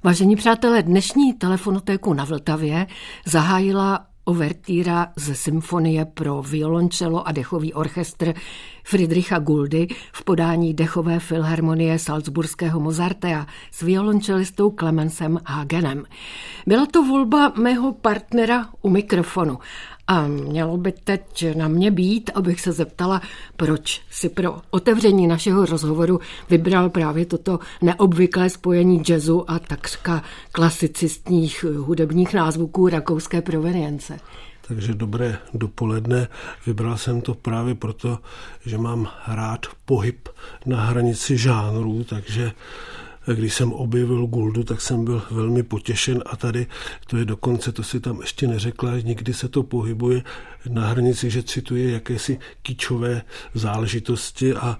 Vážení přátelé, dnešní telefonotéku na Vltavě zahájila uvertýra ze symfonie pro violončelo a dechový orchestr Friedricha Guldy v podání dechové filharmonie Salzburského Mozartea s violončelistou Clemensem Hagenem. Byla to volba mého partnera u mikrofonu a mělo by teď na mě být, abych se zeptala, proč si pro otevření našeho rozhovoru vybral právě toto neobvyklé spojení jazzu a takřka klasicistních hudebních názvuků rakouské provenience. Takže dobré dopoledne. Vybral jsem to právě proto, že mám rád pohyb na hranici žánrů, takže když jsem objevil Guldu, tak jsem byl velmi potěšen a tady to je dokonce, to si tam ještě neřekla, někdy se to pohybuje na hranici, že cituje jakési kýčové záležitosti a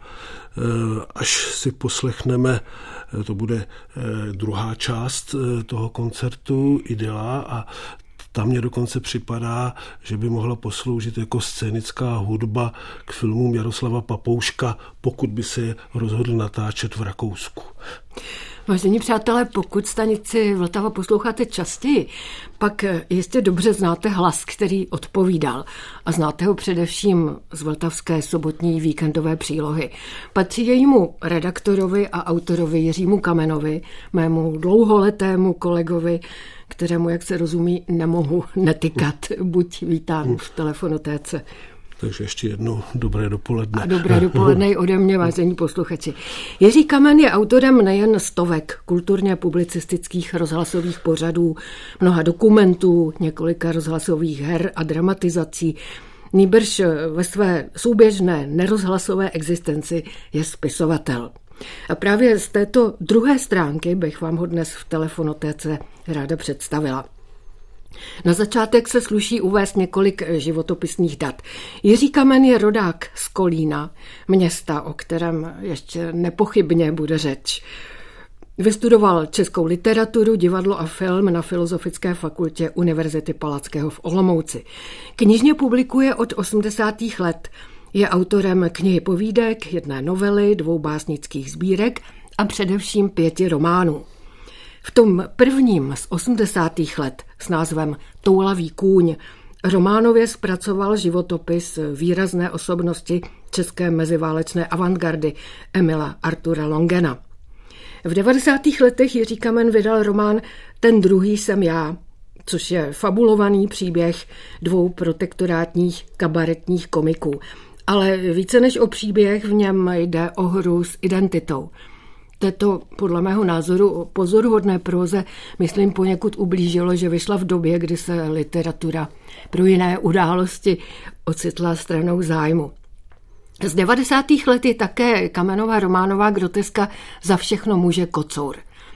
až si poslechneme, to bude druhá část toho koncertu Idyla a tam mně dokonce připadá, že by mohla posloužit jako scénická hudba k filmům Jaroslava Papouška, pokud by se je rozhodl natáčet v Rakousku. Vážení přátelé, pokud stanici Vltava posloucháte častěji, pak jistě dobře znáte hlas, který odpovídal. A znáte ho především z vltavské sobotní víkendové přílohy. Patří jejímu redaktorovi a autorovi Jiřímu Kamenovi, mému dlouholetému kolegovi, kterému, jak se rozumí, nemohu netykat. Buď vítán v telefonotéce. Takže ještě jednou dobré dopoledne. A dobré dopoledne i ode mě, vážení posluchači. Jiří Kamen je autorem nejen stovek kulturně publicistických rozhlasových pořadů, mnoha dokumentů, několika rozhlasových her a dramatizací. Nýbrž ve své souběžné nerozhlasové existenci je spisovatel. A právě z této druhé stránky bych vám ho dnes v telefonotéce ráda představila. Na začátek se sluší uvést několik životopisných dat. Jiří Kamen je rodák z Kolína, města, o kterém ještě nepochybně bude řeč. Vystudoval českou literaturu, divadlo a film na Filozofické fakultě Univerzity Palackého v Olomouci. Knižně publikuje od 80. let. Je autorem knihy povídek, jedné novely, 2 básnických sbírek a především 5 románů. V tom prvním z 80. let s názvem Toulavý kůň románově zpracoval životopis výrazné osobnosti české meziválečné avantgardy Emila Artura Longena. V 90. letech Jiří Kamen vydal román Ten druhý jsem já, což je fabulovaný příběh 2 protektorátních kabaretních komiků. Ale více než o příběh v něm jde o hru s identitou. Této, podle mého názoru, pozoruhodné próze, myslím, poněkud ublížilo, že vyšla v době, kdy se literatura pro jiné události ocitla stranou zájmu. Z 90. let je také Kamenova románová groteska Za všechno může kocour.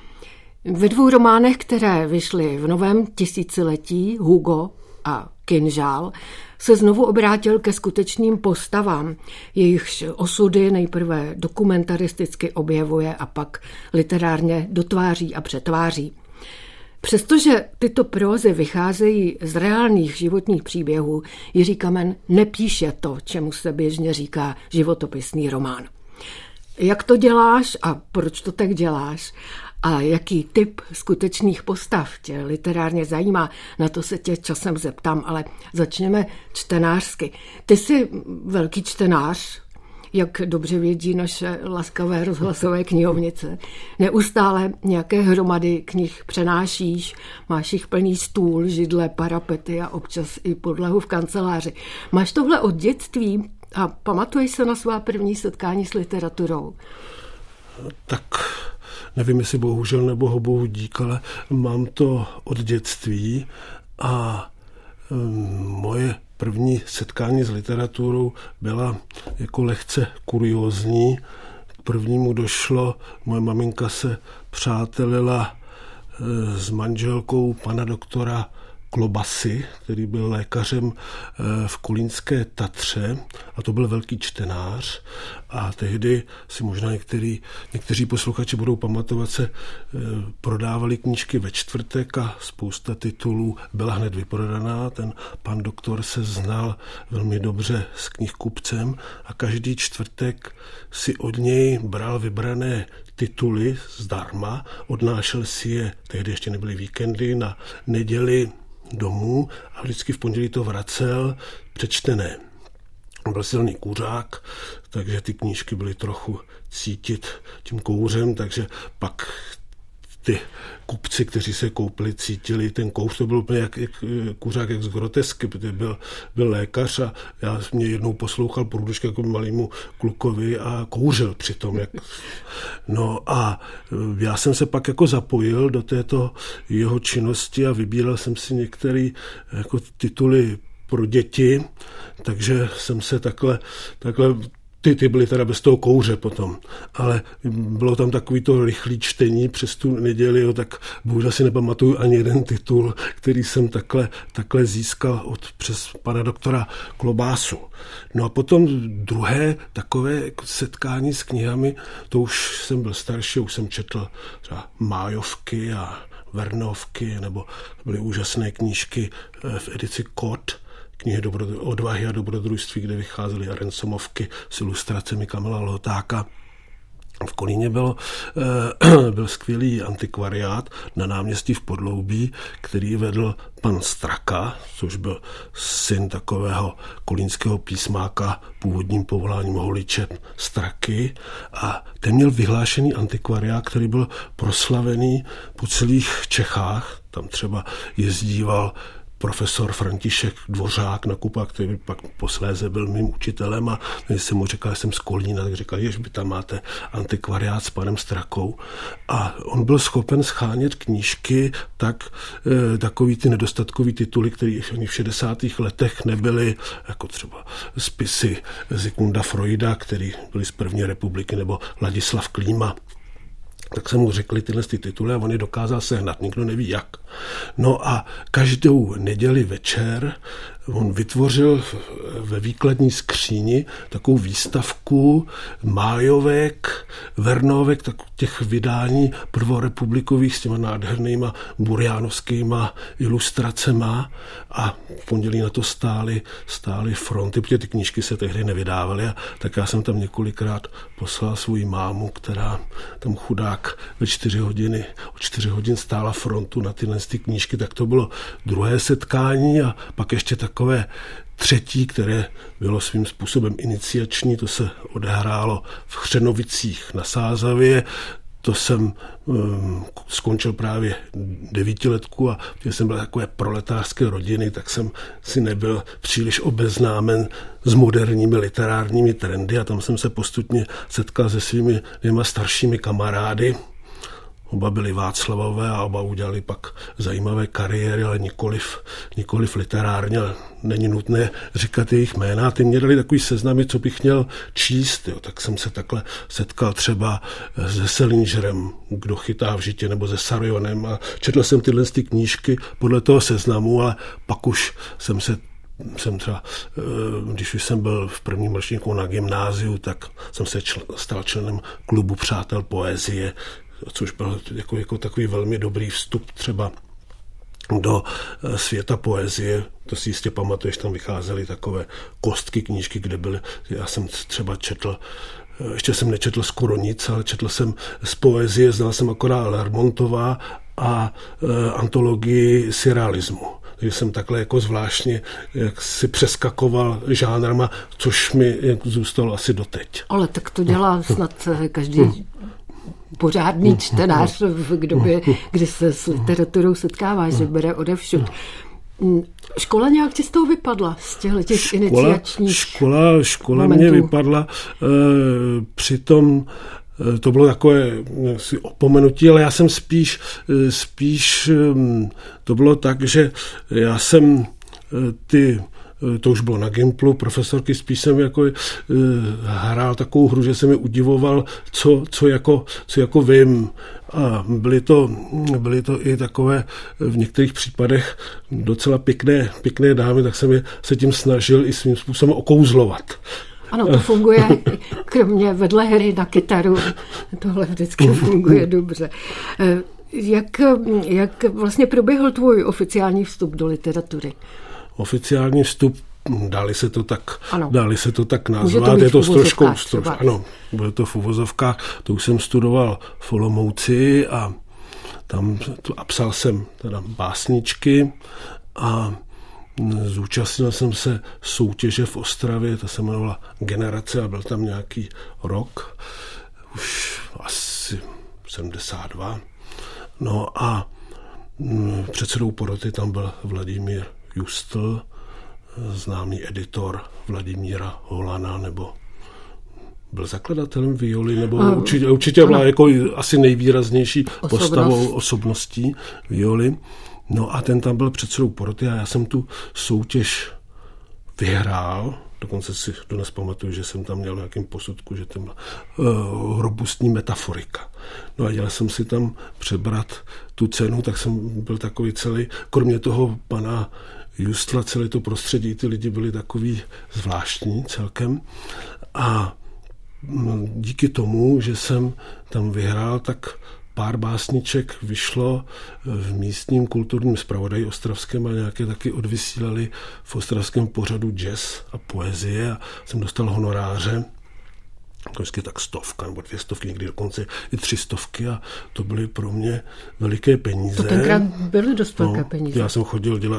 Ve 2 románech, které vyšly v novém tisíciletí, Hugo a Kinžál, se znovu obrátil ke skutečným postavám, jejichž osudy nejprve dokumentaristicky objevuje a pak literárně dotváří a přetváří. Přestože tyto prózy vycházejí z reálných životních příběhů, Jiří Kamen nepíše to, čemu se běžně říká životopisný román. Jak to děláš a proč to tak děláš? A jaký typ skutečných postav tě literárně zajímá, na to se tě časem zeptám, ale začněme čtenářsky. Ty jsi velký čtenář, jak dobře vědí naše laskavé rozhlasové knihovnice. Neustále nějaké hromady knih přenášíš, máš jich plný stůl, židle, parapety a občas i podlahu v kanceláři. Máš tohle od dětství a pamatuješ se na svá první setkání s literaturou? Tak nevím, jestli bohužel nebo bohu dík, ale mám to od dětství a moje první setkání s literaturou byla jako lehce kuriózní. K prvnímu došlo, moje maminka se přátelila s manželkou pana doktora Klobasy, který byl lékařem v Kolínské Tatře a to byl velký čtenář a tehdy si možná někteří posluchači budou pamatovat, se prodávali knížky ve čtvrtek a spousta titulů byla hned vyprodaná. Ten pan doktor se znal velmi dobře s knihkupcem a každý čtvrtek si od něj bral vybrané tituly zdarma, odnášel si je, tehdy ještě nebyly víkendy, na neděli domů a vždycky v pondělí to vracel přečtené. On byl silný kuřák, takže ty knížky byly trochu cítit tím kouřem, takže pak ty kupci, kteří se koupili, cítili ten kouř, to byl úplně jak kuřák, jak z Grotesky, protože byl lékař a já mě jednou poslouchal průduška jako malému klukovi a kouřil přitom. No a já jsem se pak jako zapojil do této jeho činnosti a vybíral jsem si některé jako tituly pro děti, takže jsem se takhle ty byly teda bez toho kouře potom, ale bylo tam takový to rychlý čtení přes tu neděli, tak bohužel si nepamatuju ani jeden titul, který jsem takhle získal přes pana doktora Klobásu. No a potom druhé takové setkání s knihami, to už jsem byl starší, už jsem četl třeba Májovky a Vernovky, nebo byly úžasné knížky v edici Kott, knihy Odvahy a dobrodružství, kde vycházely Rensomovky s ilustracemi Kamila Lhotáka. V Kolíně byl skvělý antikvariát na náměstí v Podloubí, který vedl pan Straka, což byl syn takového kolínského písmáka, původním povoláním holiče Straky. A ten měl vyhlášený antikvariát, který byl proslavený po celých Čechách. Tam třeba jezdíval profesor František Dvořák na Kupa, který pak posléze byl mým učitelem a když jsem mu říkal, že jsem z Kolína, tak říkal, že vy tam máte antikvariát s panem Strakou. A on byl schopen schánět knížky, takový ty nedostatkový tituly, které ani v 60. letech nebyly, jako třeba spisy Zikmunda Freuda, který byly z první republiky, nebo Ladislav Klíma. Tak jsem mu řekli tyhle tituly a on je dokázal sehnat, nikdo neví jak. No a každou neděli večer on vytvořil ve výkladní skříni takovou výstavku Májovek, Vernovek, těch vydání prvorepublikových s těma nádhernýma burjánovskýma ilustracema a v pondělí na to stály fronty, protože ty knížky se tehdy nevydávaly a tak já jsem tam několikrát poslal svou mámu, která tam chudák o 4 hodin stála frontu na tyhle knížky, tak to bylo druhé setkání a pak ještě takové třetí, které bylo svým způsobem iniciační, to se odehrálo v Chřenovicích na Sázavě. To jsem skončil právě 9letku a když jsem byl takové proletářské rodiny, tak jsem si nebyl příliš obeznámen s moderními literárními trendy a tam jsem se postupně setkal se svými 2 staršími kamarády. Oba byli Václavové a oba udělali pak zajímavé kariéry, ale nikoliv literárně. Není nutné říkat jejich jména. Ty mě dali takový seznamy, co bych měl číst. Tak jsem se takhle setkal třeba se Selingerem, Kdo chytá v žitě, nebo se Sarionem a četl jsem tyhle knížky podle toho seznamu, ale pak už jsem třeba, když už jsem byl v prvním ročníku na gymnáziu, tak jsem se stal členem klubu Přátel poezie, což byl jako takový velmi dobrý vstup třeba do světa poezie. To si jistě pamatuješ, tam vycházely takové kostky knížky, kde byly, já jsem třeba četl, ještě jsem nečetl skoro nic, ale četl jsem z poezie, znal jsem akorát Lermontová a antologii surrealismu. Takže jsem takhle jako zvláštně jak si přeskakoval žánrama, což mi zůstalo asi doteď. Ale tak to dělá snad každý pořádný čtenář v době, kdy se s literaturou setkává, že bere odevšud. Škola nějak ti z toho vypadla, z těch iniciačních Škola momentů? Mě vypadla, přitom to bylo takové opomenutí, ale já jsem spíš to bylo tak, že já jsem ty to už bylo na Gimplu, profesorky, spíš jsem jako hrál takovou hru, že jsem mi udivoval, co jako vím. A byly to i takové v některých případech docela pěkné dámy, tak jsem se tím snažil i svým způsobem okouzlovat. Ano, to funguje, kromě vedle hry na kytaru, tohle vždycky funguje dobře. Jak vlastně proběhl tvůj oficiální vstup do literatury? Oficiální vstup, dali se to tak nazvat, je to s troškou, ano, bylo to v uvozovkách, to už jsem studoval v Olomouci a tam psal jsem teda básničky a zúčastnil jsem se soutěže v Ostravě, ta se jmenovala Generace a byl tam nějaký rok, už asi 72. No a předsedou poroty tam byl Vladimír Justl, známý editor Vladimíra Holana, nebo byl zakladatelem Violy, nebo určitě byla jako asi nejvýraznější osobností Violy. No a ten tam byl předsedou poroty a já jsem tu soutěž vyhrál. Dokonce si dnes pamatuju, že jsem tam měl v nějakém posudku, že to byla robustní metaforika. No a jel jsem si tam přebrat tu cenu, tak jsem byl takový celý, kromě toho pana Justla, celé to prostředí, ty lidi byli takový zvláštní celkem. A díky tomu, že jsem tam vyhrál, tak pár básniček vyšlo v místním kulturním zpravodaji ostravském a nějaké taky odvysílali v ostravském pořadu jazz a poezie a jsem dostal honoráře, vždycky tak 100 nebo 200, někdy dokonce i 300 a to byly pro mě veliké peníze. To tenkrát byly dost velké peníze. Já jsem chodil dělat,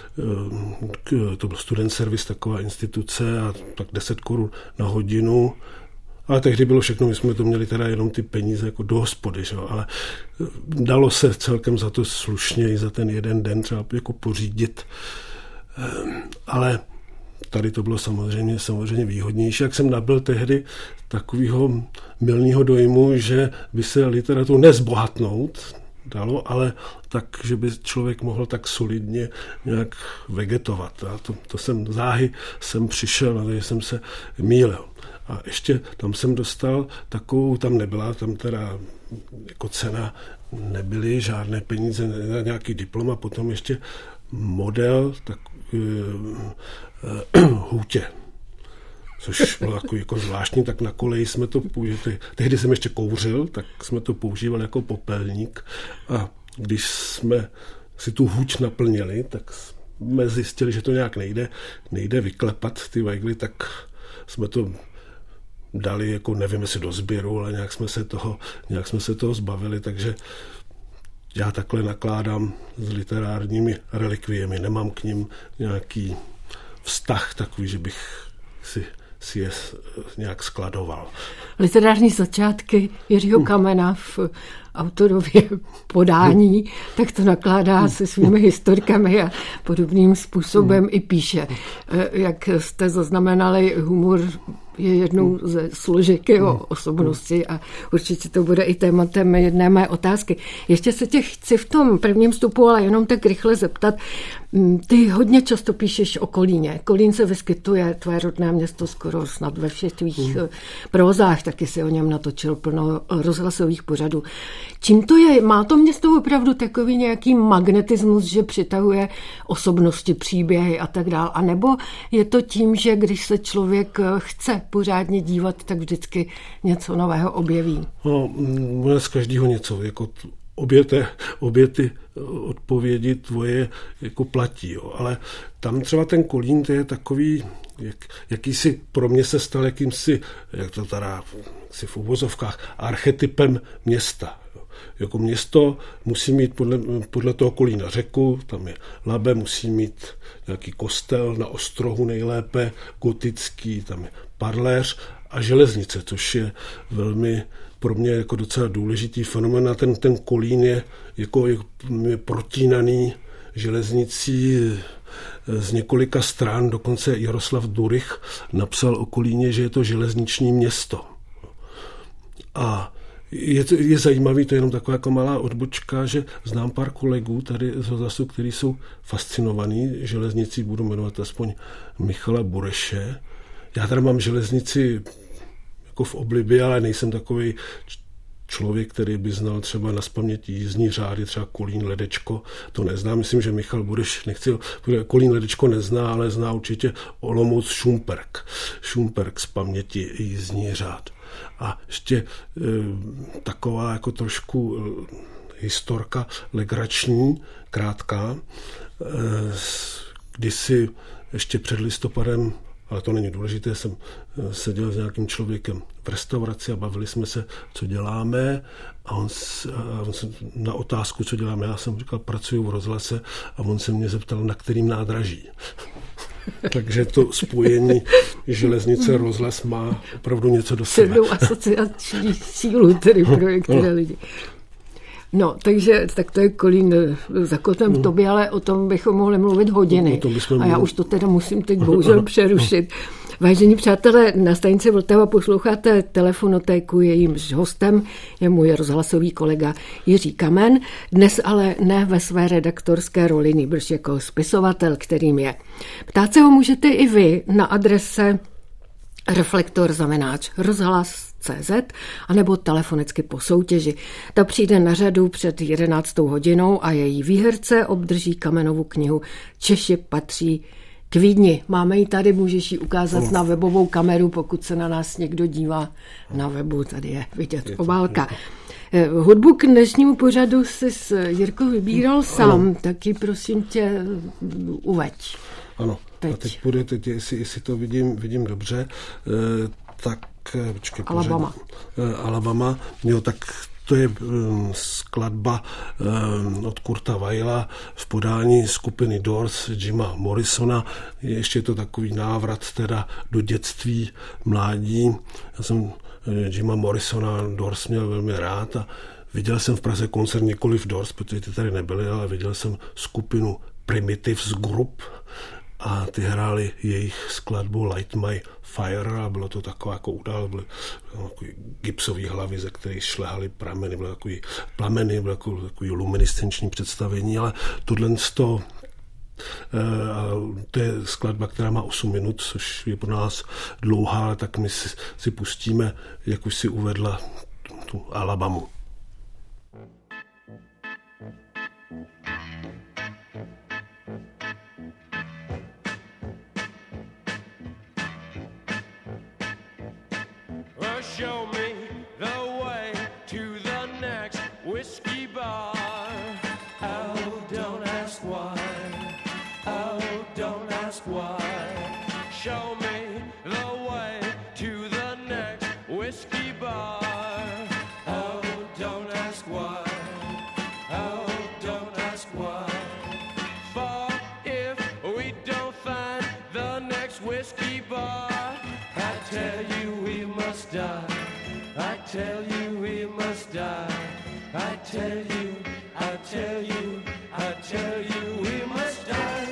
to byl student servis, taková instituce a tak 10 korun na hodinu. Ale tehdy bylo všechno, my jsme to měli teda jenom ty peníze jako do hospody, že? Ale dalo se celkem za to slušně i za ten jeden den třeba jako pořídit. Ale tady to bylo samozřejmě výhodnější. Jak jsem nabyl tehdy takového mylného dojmu, že by se literaturu nezbohatnout dalo, ale tak, že by člověk mohl tak solidně nějak vegetovat. A to záhy jsem přišel, ale jsem se mýlil. A ještě tam jsem dostal takovou, tam nebyla, tam teda jako cena nebyly žádné peníze, nějaký diplom a potom ještě model tak, hůtě. Což bylo jako zvláštní, tak na koleji jsme to použili. Tehdy jsem ještě kouřil, tak jsme to používali jako popelník a když jsme si tu hůť naplnili, tak jsme zjistili, že to nějak nejde vyklepat ty vajgly, tak jsme to dali, jako nevím, jestli do sběru, ale nějak jsme se toho zbavili, takže já takhle nakládám s literárními relikviemi. Nemám k nim nějaký vztah takový, že bych si je nějak skladoval. Literární začátky Jiřího Kamena v autorově podání, tak to nakládá se svými historkami a podobným způsobem i píše. Jak jste zaznamenali, humor je jednou ze složek jeho osobnosti a určitě to bude i tématem jedné mé otázky. Ještě se tě chci v tom prvním vstupu, ale jenom tak rychle zeptat. Ty hodně často píšeš o Kolíně. Kolín se vyskytuje, tvé rodné město, skoro snad ve všech tvých prózách, taky si o něm natočil plno rozhlasových pořadů. Čím to je? Má to město opravdu takový nějaký magnetismus, že přitahuje osobnosti, příběhy a tak dále? A nebo je to tím, že když se člověk chce pořádně dívat, tak vždycky něco nového objeví? No, z každého něco. Jako obě ty odpovědi tvoje jako platí. Jo. Ale tam třeba ten Kolín, to je takový, jakýsi pro mě se stal jakýmsi, jak to teda v uvozovkách, archetypem města. Jako město musí mít podle toho Kolína řeku, tam je Labe, musí mít nějaký kostel na ostrohu nejlépe, gotický, tam je parléř a železnice, což je velmi pro mě jako docela důležitý fenomén. A ten Kolín je je protínaný železnicí z několika stran, dokonce Jaroslav Durych napsal o Kolíně, že je to železniční město. A Je zajímavý, to je jenom taková jako malá odbočka, že znám pár kolegů tady z rozhlasu, kteří jsou fascinovaní železnicí, budu jmenovat aspoň Michala Bureše. Já tady mám železnici jako v oblibě, ale nejsem takový člověk, který by znal třeba nazpaměť jízdní řády, třeba Kolín, Ledečko, to neznám. Myslím, že Michal Bureš Kolín, Ledečko nezná, ale zná určitě Olomouc, Šumperk z paměti jízdní řád. A ještě taková jako trošku historka legrační, krátká. Kdysi ještě před listopadem, ale to není důležité, jsem seděl s nějakým člověkem v restauraci a bavili jsme se, co děláme, a on se na otázku, co děláme, já jsem říkal, pracuju v rozhlase, a on se mě zeptal, na kterým nádraží. Takže to spojení železnice rozhlas má opravdu něco do sebe. Silnou asociační sílu tedy pro některé lidi. No, takže tak to je Kolín za kotem v tobě, ale o tom bychom mohli mluvit hodiny. A já už to teda musím teď bohužel přerušit. Vážení přátelé, na stanici Vltava posloucháte Telefonotéku, jejímž hostem je můj rozhlasový kolega Jiří Kamen, dnes ale ne ve své redaktorské roli, nýbrž jako spisovatel, kterým je. Ptát se ho můžete i vy na adrese reflektor@rozhlas.cz anebo telefonicky po soutěži. Ta přijde na řadu před 11. hodinou a její výherce obdrží Kamenovu knihu Češi patří k Vídni. Máme ji tady, můžeš ji ukázat na webovou kameru, pokud se na nás někdo dívá na webu, tady je vidět obálka. Hudbu k dnešnímu pořadu jsi Jirko vybíral sám, taky prosím tě uveď. Ano, teď. A teď půjde, jestli to vidím dobře, tak počkej, Alabama, jo, tak to je skladba od Kurta Weila v podání skupiny Doors, Jima Morrisona. Ještě to takový návrat teda do dětství, mládí. Já jsem Jima Morrisona, Doors měl velmi rád a viděl jsem v Praze koncert nikoliv Doors, protože ty tady nebyly, ale viděl jsem skupinu Primitives Group a ty hráli jejich skladbu Light My Fire a bylo to taková jako udál, byly gipsový hlavy, ze kterých šlehaly prameny, byly takový plameny, bylo takový luminiscenční představení, ale to je skladba, která má 8 minut, což je pro nás dlouhá, ale tak my si pustíme, jak už si uvedla, tu Alabamu. Show me the way to the next whiskey bar. Oh, don't ask why. Oh, don't ask why. Show me the way to the next whiskey bar. Oh, don't ask why. Oh, don't ask why. For if we don't find the next whiskey bar, I tell you we must die. I tell you we must die. I tell you, I tell you, I tell you we must die.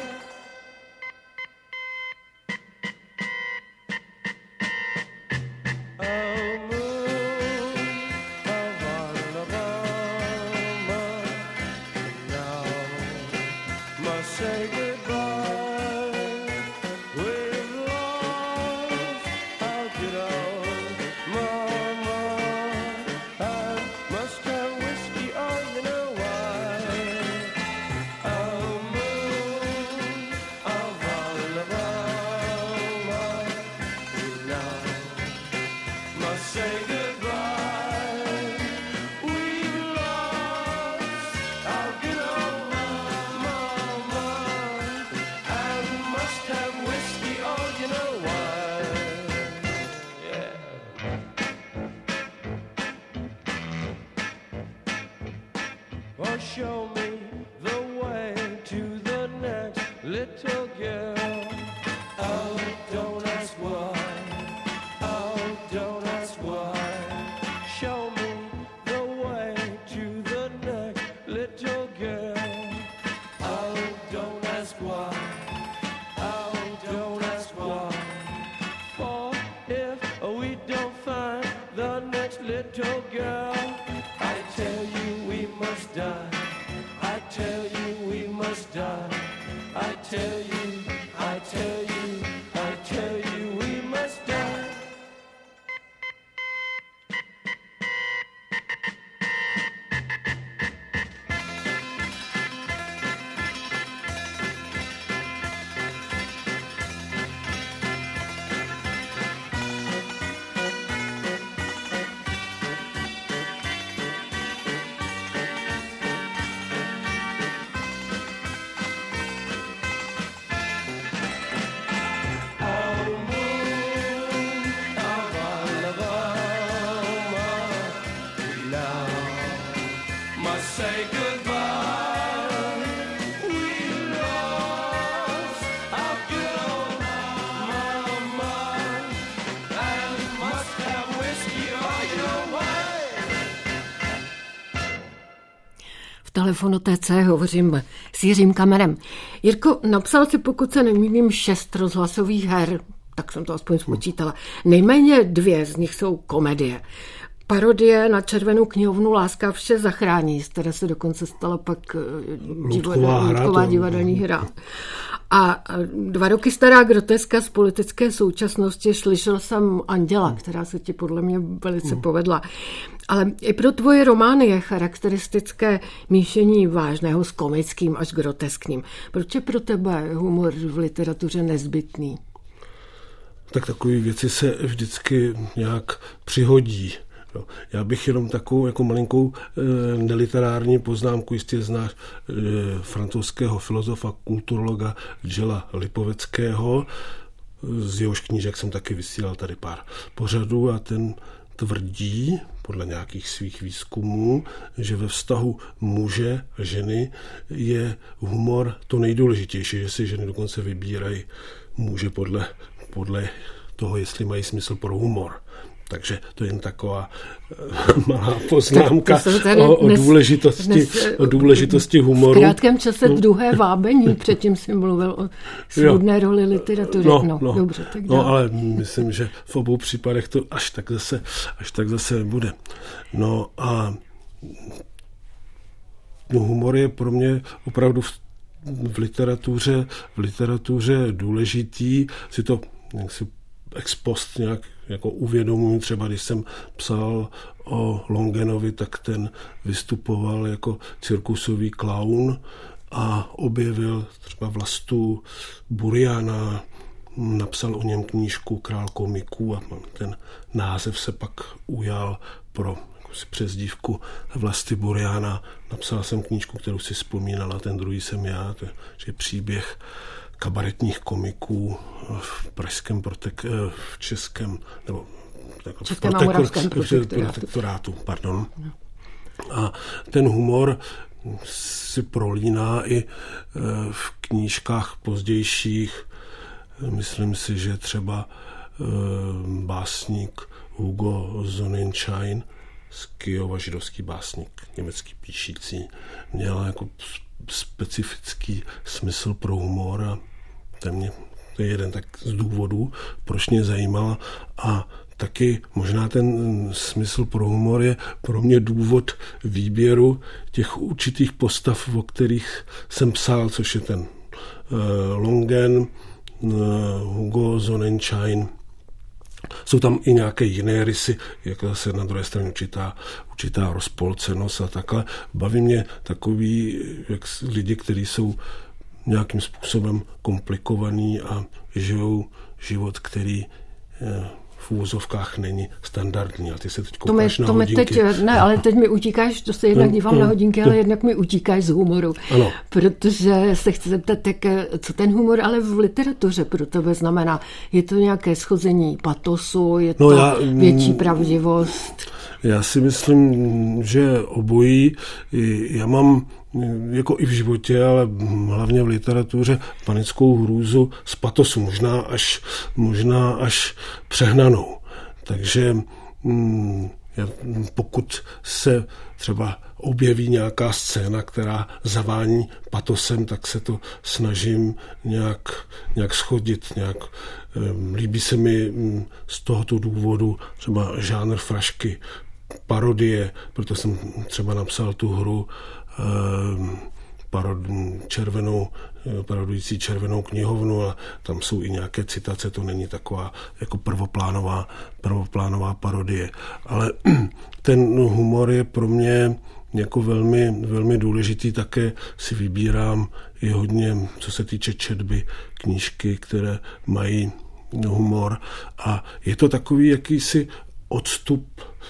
Oh, moon of Alabama, now must say goodbye. We've lost our good old mama. I must have whiskey, oh, you know why. Oh, moon of Alabama, now must say goodbye. We've lost our good old mama, and must have whiskey, oh, you know why. Yeah. Oh, show me the way to the next little girl. Oh, don't ask why. Oh, don't ask why. Show me the way to the next little girl. Oh, don't ask why. Oh, don't ask why. For if we don't find the next little girl, Telefonotéce hovořím s Jiřím Kamenem. Jirko, napsal si, pokud se nemýlím, 6 rozhlasových her, tak jsem to aspoň spočítala. Nejméně 2 z nich jsou komedie. Parodie na Červenou knihovnu Láska vše zachrání, z které se dokonce stala pak Ludková divadelní hra. A 2 roky stará groteska z politické současnosti Slyšel jsem Anděla, která se ti podle mě velice povedla. Ale i pro tvoje romány je charakteristické míšení vážného s komickým až groteskním. Proč je pro tebe humor v literatuře nezbytný? Tak takové věci se vždycky nějak přihodí. Já bych jenom takovou jako malinkou neliterární poznámku, jistě znáš francouzského filozofa, kulturologa Gela Lipoveckého, z jehož knížek jsem taky vysílal tady pár pořadů a ten tvrdí, podle nějakých svých výzkumů, že ve vztahu muže a ženy je humor to nejdůležitější, že si ženy dokonce vybírají muže podle toho, jestli mají smysl pro humor. Takže to je jen taková malá poznámka o důležitosti humoru. V krátkém čase druhé vábení, předtím jsem mluvil o svůdné roli literatury. Dobře, tak no, ale myslím, že v obou případech to až tak zase bude. No a humor je pro mě opravdu v literatuře důležitý. Si to ex post nějak jako uvědomuji, třeba když jsem psal o Longenovi, tak ten vystupoval jako cirkusový klaun a objevil třeba Vlastu Buriana, napsal o něm knížku Král komiků a ten název se pak ujal pro přezdívku Vlasty Buriana. Napsal jsem knížku, kterou si vzpomínala, ten druhý jsem já, to je příběh kabaretních komiků v pražském v českém nebo protektorátu. Pardon. A ten humor si prolíná i v knížkách pozdějších. Myslím si, že třeba básník Hugo Sonnenschein z Kyjova, židovský básník, německý píšící, měl jako specifický smysl pro humor a to je jeden tak z důvodů, proč mě zajímala a taky možná ten smysl pro humor je pro mě důvod výběru těch určitých postav, o kterých jsem psal, což je ten Longen, Hugo Sonnenschein. Jsou tam i nějaké jiné rysy, jako zase na druhé straně určitá rozpolcenost a takhle. Baví mě takový lidi, kteří jsou nějakým způsobem komplikovaný a žijou život, který v úvozovkách není standardní. A ty se teď koukáš na hodinky. Ale teď mi utíkáš, to se jednak dívám na hodinky, ale jednak mi utíkáš z humoru. Ano. Protože se chci zeptat, co ten humor ale v literatuře pro tebe znamená? Je to nějaké schození patosu, je to větší pravdivost? Já si myslím, že obojí. Já mám jako i v životě, ale hlavně v literatuře panickou hrůzu z patosu, možná až přehnanou. Takže pokud se třeba objeví nějaká scéna, která zavání patosem, tak se to snažím nějak schodit. Líbí se mi z tohoto důvodu třeba žánr frašky, parodie, proto jsem třeba napsal tu hru parodující Červenou knihovnu a tam jsou i nějaké citace, to není taková jako prvoplánová parodie. Ale ten humor je pro mě jako velmi, velmi důležitý, také si vybírám i hodně, co se týče četby, knížky, které mají humor a je to takový jakýsi odstup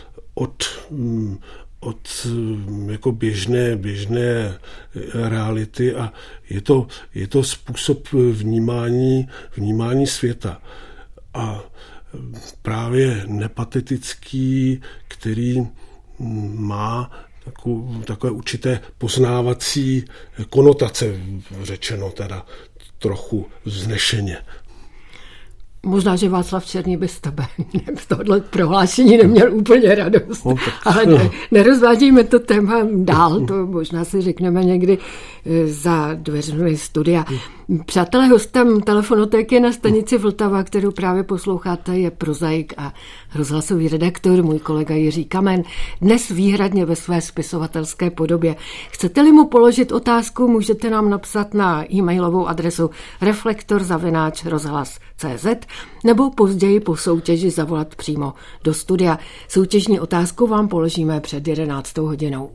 od jako běžné reality a je to způsob vnímání světa. A právě nepatetický, který má takové určité poznávací konotace, řečeno teda trochu vznešeně. Možná, že Václav Černý by z tebe z tohohle prohlášení neměl úplně radost. Ale nerozvádějme to téma dál, to možná si řekneme někdy za dveřmi studia. Přátelé, hostem Telefonotéky na stanici Vltava, kterou právě posloucháte, je prozaik a rozhlasový redaktor, můj kolega Jiří Kamen, dnes výhradně ve své spisovatelské podobě. Chcete-li mu položit otázku, můžete nám napsat na e-mailovou adresu reflektor@rozhlas.cz nebo později po soutěži zavolat přímo do studia. Soutěžní otázku vám položíme před 11. hodinou.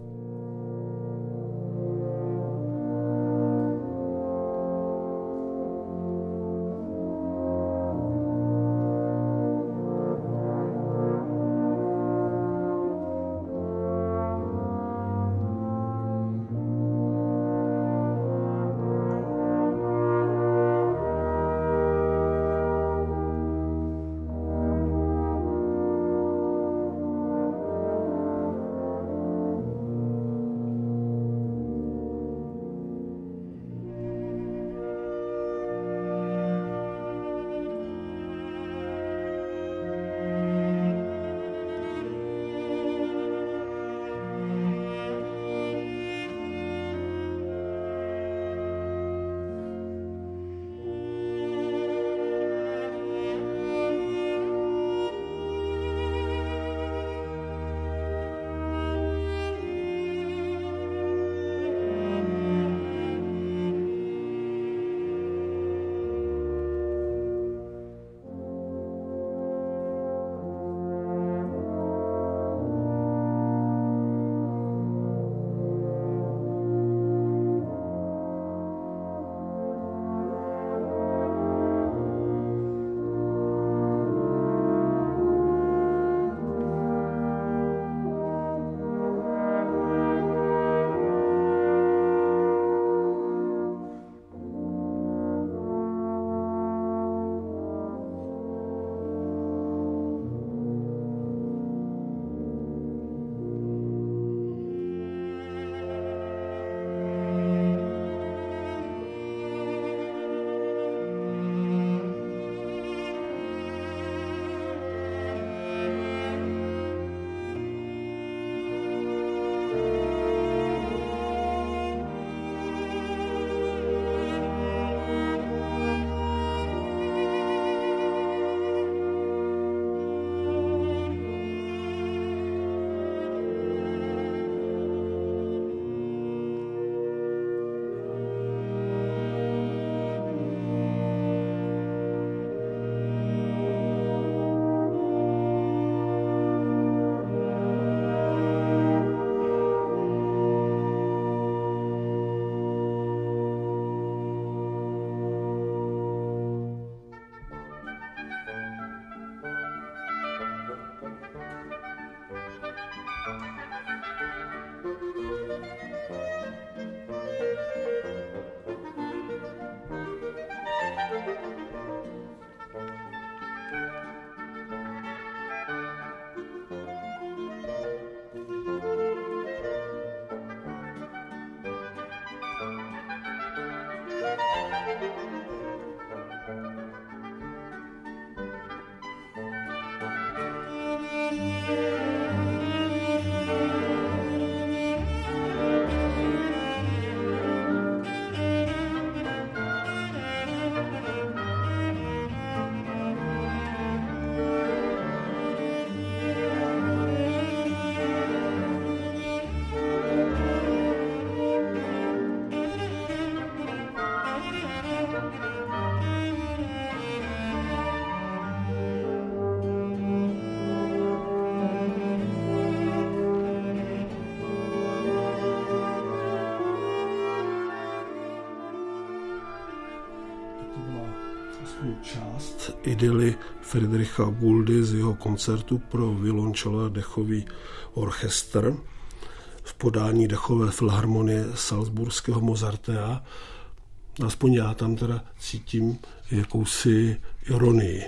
část idyly Friedricha Gouldy z jeho koncertu pro violoncello a dechový orchestr v podání dechové filharmonie Salzburského Mozartea. Aspoň já tam teda cítím jakousi ironii,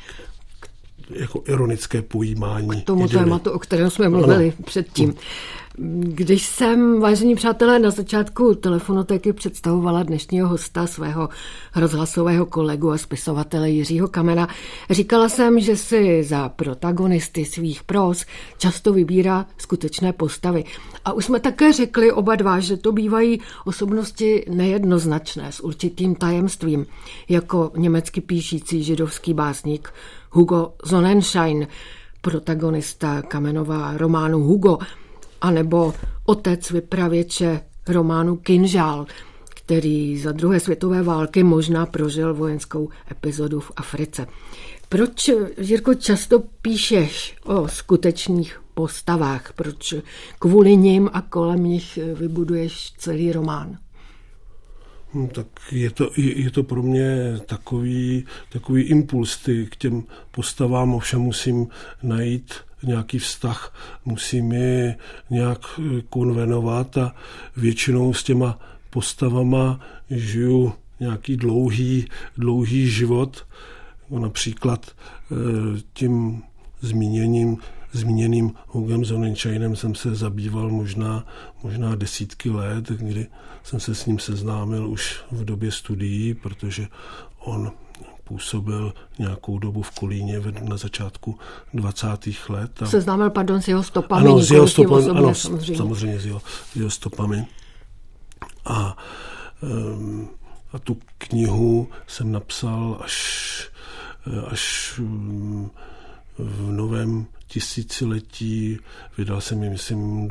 jako ironické pojímání k tomu idyly. Tématu, o kterém jsme mluvili předtím. Když jsem, vážení přátelé, na začátku Telefonotéky představovala dnešního hosta, svého rozhlasového kolegu a spisovatele Jiřího Kamena, říkala jsem, že si za protagonisty svých próz často vybírá skutečné postavy. A už jsme také řekli oba dva, že to bývají osobnosti nejednoznačné, s určitým tajemstvím, jako německy píšící židovský básník Hugo Sonnenschein, protagonista Kamenova románu Hugo, anebo otec vypravěče románu Kinžál, který za druhé světové války možná prožil vojenskou epizodu v Africe. Proč, Jirko, často píšeš o skutečných postavách? Proč kvůli nim a kolem nich vybuduješ celý román? Tak je to pro mě takový impuls, k těm postavám ovšem musím najít nějaký vztah, musím je nějak konvenovat a většinou s těma postavama žiju nějaký dlouhý život. Například tím zmíněným Hugem Sonnenscheinem jsem se zabýval možná desítky let, kdy jsem se s ním seznámil už v době studií, protože on působil nějakou dobu v Kolíně na začátku 20. let. Seznámil, s jeho stopami. Ano, s jeho stopami, osobně, ano, samozřejmě s jeho stopami. A tu knihu jsem napsal až v novém tisíciletí, vydal jsem ji, myslím,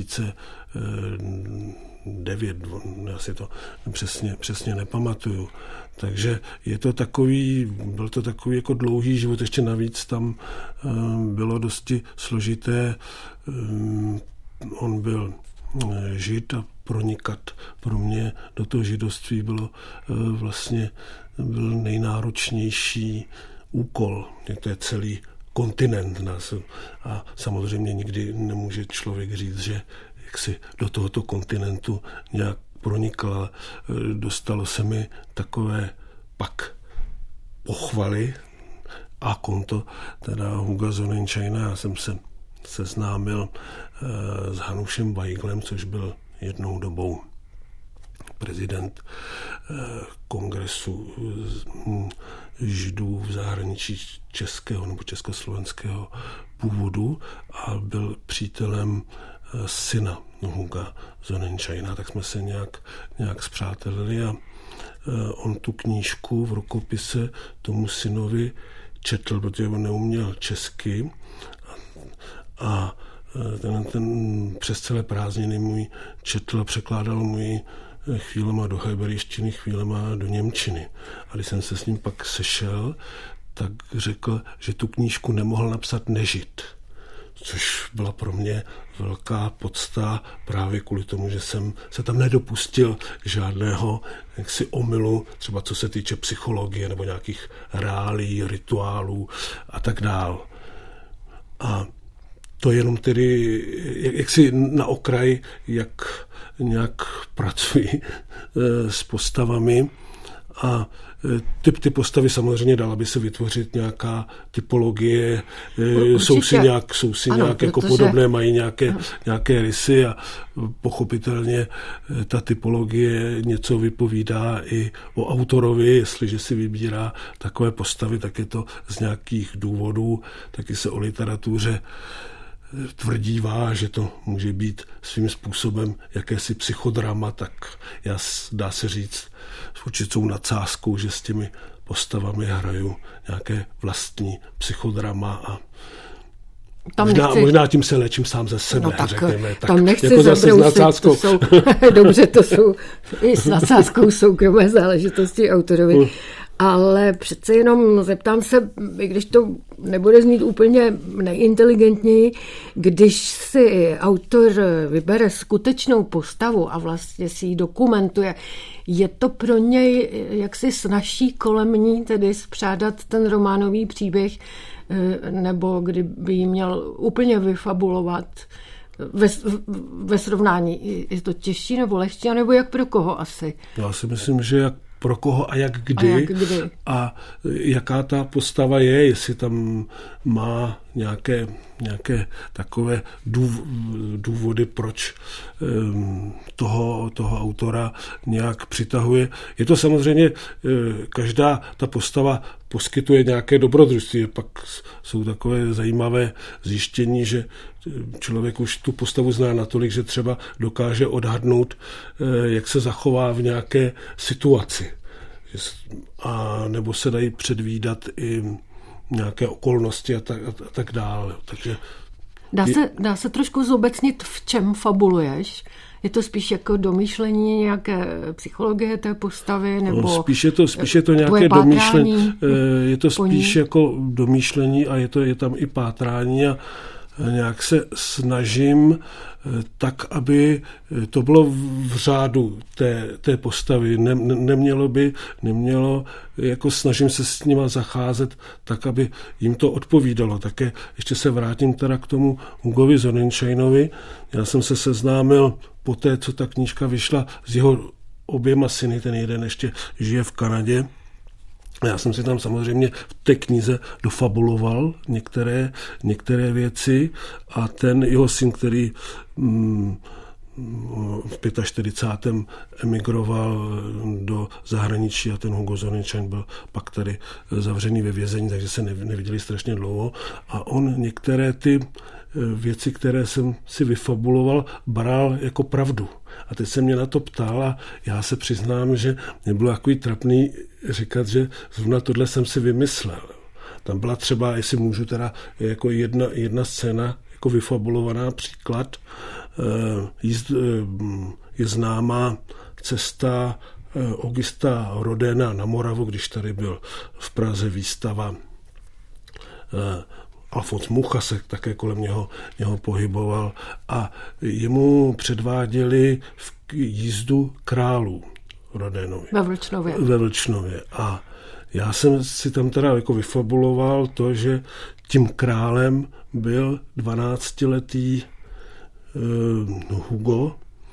2009, já si to přesně nepamatuju. Takže byl to takový jako dlouhý život, ještě navíc tam bylo dosti složité. On byl žid a pronikat pro mě do toho židovství byl nejnáročnější úkol. To je celý kontinent nás. A samozřejmě nikdy nemůže člověk říct, že jak si do tohoto kontinentu nějak pronikl, ale dostalo se mi takové pak pochvaly a konto teda Huga Sonnenscheina. Já jsem se seznámil s Hanušem Weiglem, což byl jednou dobou prezident kongresu židů v zahraničí českého nebo československého původu a byl přítelem syna Huga Sonnenscheina, tak jsme se nějak spřátelili a on tu knížku v rukopise tomu synovi četl, protože on neuměl česky a ten přes celé prázdniny můj četl a překládal můj chvílema do hebrejštiny, chvílema do němčiny. A když jsem se s ním pak sešel, tak řekl, že tu knížku nemohl napsat nežid. Což byla pro mě velká podsta právě kvůli tomu, že jsem se tam nedopustil žádného jaksi omylu, třeba co se týče psychologie nebo nějakých reálí, rituálů a tak dál. A to jenom tedy, jak si na okraj, jak nějak pracuji s postavami a ty postavy samozřejmě dala by se vytvořit nějaká typologie, jsou si nějak jako podobné, mají nějaké rysy a pochopitelně ta typologie něco vypovídá i o autorovi, jestliže si vybírá takové postavy, tak je to z nějakých důvodů, taky se o literatuře tvrdívá, že to může být svým způsobem jakési psychodrama, tak dá se říct s určitou nadsázkou, že s těmi postavami hraju nějaké vlastní psychodrama a možná tím se léčím sám ze sebe, řekněme. Tak, tam nechci jako zase s nadsázkou. Dobře, to jsou i s nadsázkou soukromé záležitosti autorovi. Ale přece jenom zeptám se, i když to nebude znít úplně nejinteligentněji, když si autor vybere skutečnou postavu a vlastně si ji dokumentuje, je to pro něj jaksi snazší kolem ní tedy spřádat ten románový příběh, nebo kdyby ji měl úplně vyfabulovat ve srovnání? Je to těžší nebo lehčí, nebo jak pro koho asi? Já si myslím, že jak pro koho a jak kdy a jaká ta postava je, jestli tam má nějaké takové důvody, proč toho autora nějak přitahuje. Je to samozřejmě, každá ta postava poskytuje nějaké dobrodružství. Pak jsou takové zajímavé zjištění, že člověk už tu postavu zná natolik, že třeba dokáže odhadnout, jak se zachová v nějaké situaci. A nebo se dají předvídat i nějaké okolnosti a tak dále. Takže Dá se trošku zobecnit, v čem fabuluješ? Je to spíš jako domýšlení nějaké psychologie té postavy? Nebo spíš je to nějaké domýšlení. Je to spíš jako domýšlení a je tam i pátrání a nějak se snažím tak, aby to bylo v řádu té postavy. Nemělo, jako snažím se s nima zacházet tak, aby jim to odpovídalo. Také ještě se vrátím teda k tomu Hugovi Sonnenscheinovi. Já jsem se seznámil po té, co ta knížka vyšla, s jeho oběma syny, ten jeden ještě žije v Kanadě. Já jsem si tam samozřejmě v té knize dofabuloval některé věci a ten jeho syn, který v 45. emigroval do zahraničí a ten Hugo Sonnenschein byl pak tady zavřený ve vězení, takže se neviděli strašně dlouho a on některé ty věci, které jsem si vyfabuloval, bral jako pravdu. A teď se mě na to ptal a já se přiznám, že mě bylo takový trapný říkat, že zrovna tohle jsem si vymyslel. Tam byla třeba, jestli můžu teda, jako jedna scéna, jako vyfabulovaná příklad, je známá cesta Augusta Rodina na Moravu, když tady byl v Praze výstava. Alfons Mucha se také kolem něho pohyboval a jemu předváděli jízdu králů Rodinovi. Ve Vlčnově. A já jsem si tam teda jako vyfabuloval to, že tím králem byl 12letý Hugo,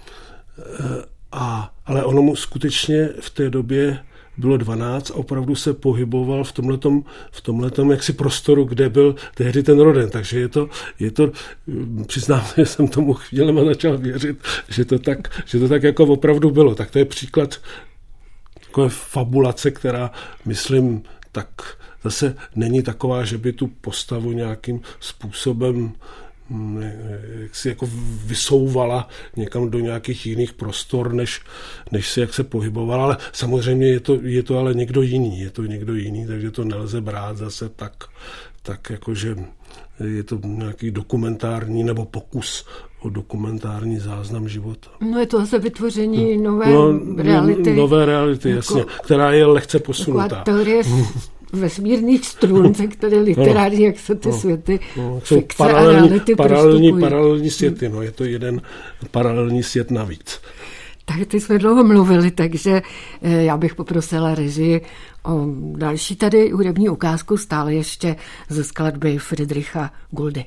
ale ono mu skutečně v té době bylo 12 a opravdu se pohyboval v tomhletom jaksi prostoru, kde byl tehdy ten Rodin. Takže je to přiznám, že jsem tomu chvílema začal věřit, že to tak jako opravdu bylo. Tak to je příklad takové fabulace, která, myslím, tak zase není taková, že by tu postavu nějakým způsobem jak si jako vysouvala někam do nějakých jiných prostor, než si jak se pohybovala, ale samozřejmě je to ale někdo jiný, takže to nelze brát zase tak jakože je to nějaký dokumentární nebo pokus o dokumentární záznam života. No je to zase vytvoření nové reality. Nové reality, jasně, která je lehce posunutá. Teorie vesmírných strun, ze které literárně, jak se ty světy fikce a reality paralelní světy, je to jeden paralelní svět navíc. Tak ty jsme dlouho mluvili, takže já bych poprosila režii o další tady hudební ukázku, stále ještě ze skladby Friedricha Guldy.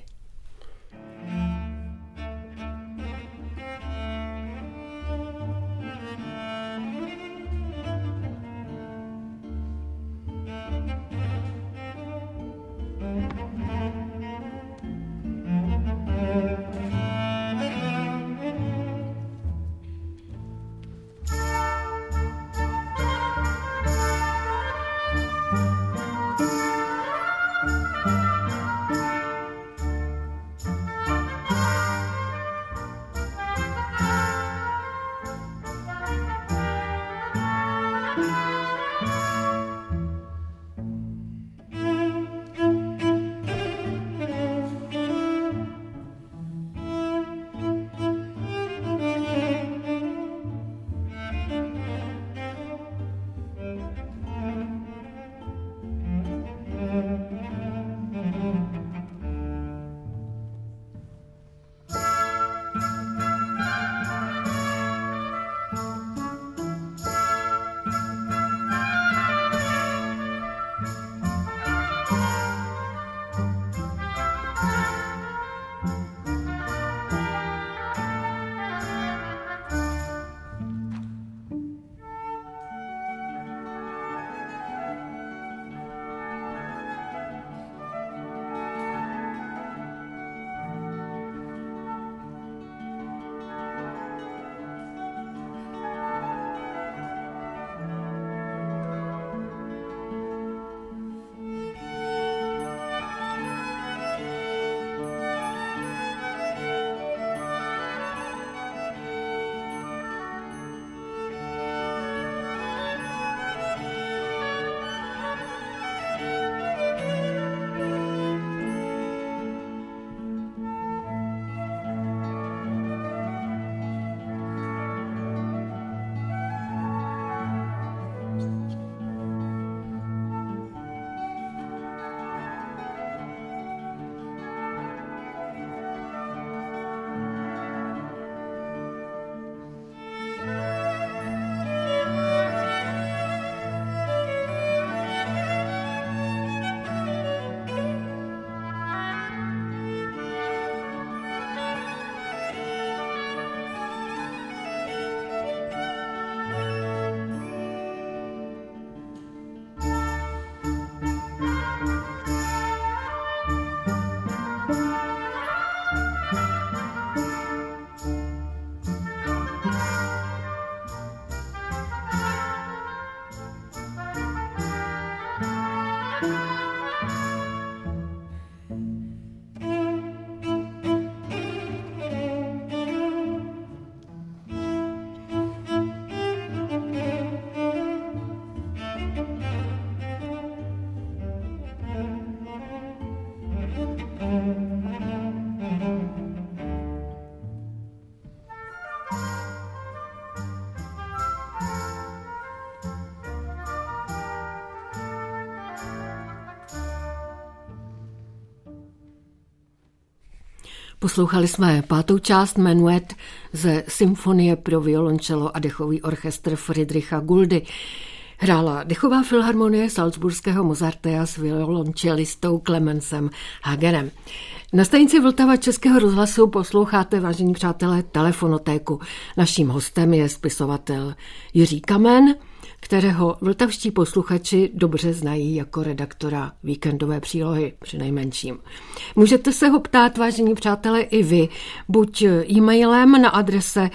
Poslouchali jsme 5. část Menuet ze Symfonie pro violončelo a dechový orchestr Friedricha Guldy. Hrála dechová filharmonie Salzburského Mozartea s violončelistou Clemensem Hagenem. Na stanici Vltava Českého rozhlasu posloucháte, vážení přátelé, Telefonotéku. Naším hostem je spisovatel Jiří Kamen, kterého vltavští posluchači dobře znají jako redaktora Víkendové přílohy přinejmenším. Můžete se ho ptát, vážení přátelé, i vy, buď e-mailem na adrese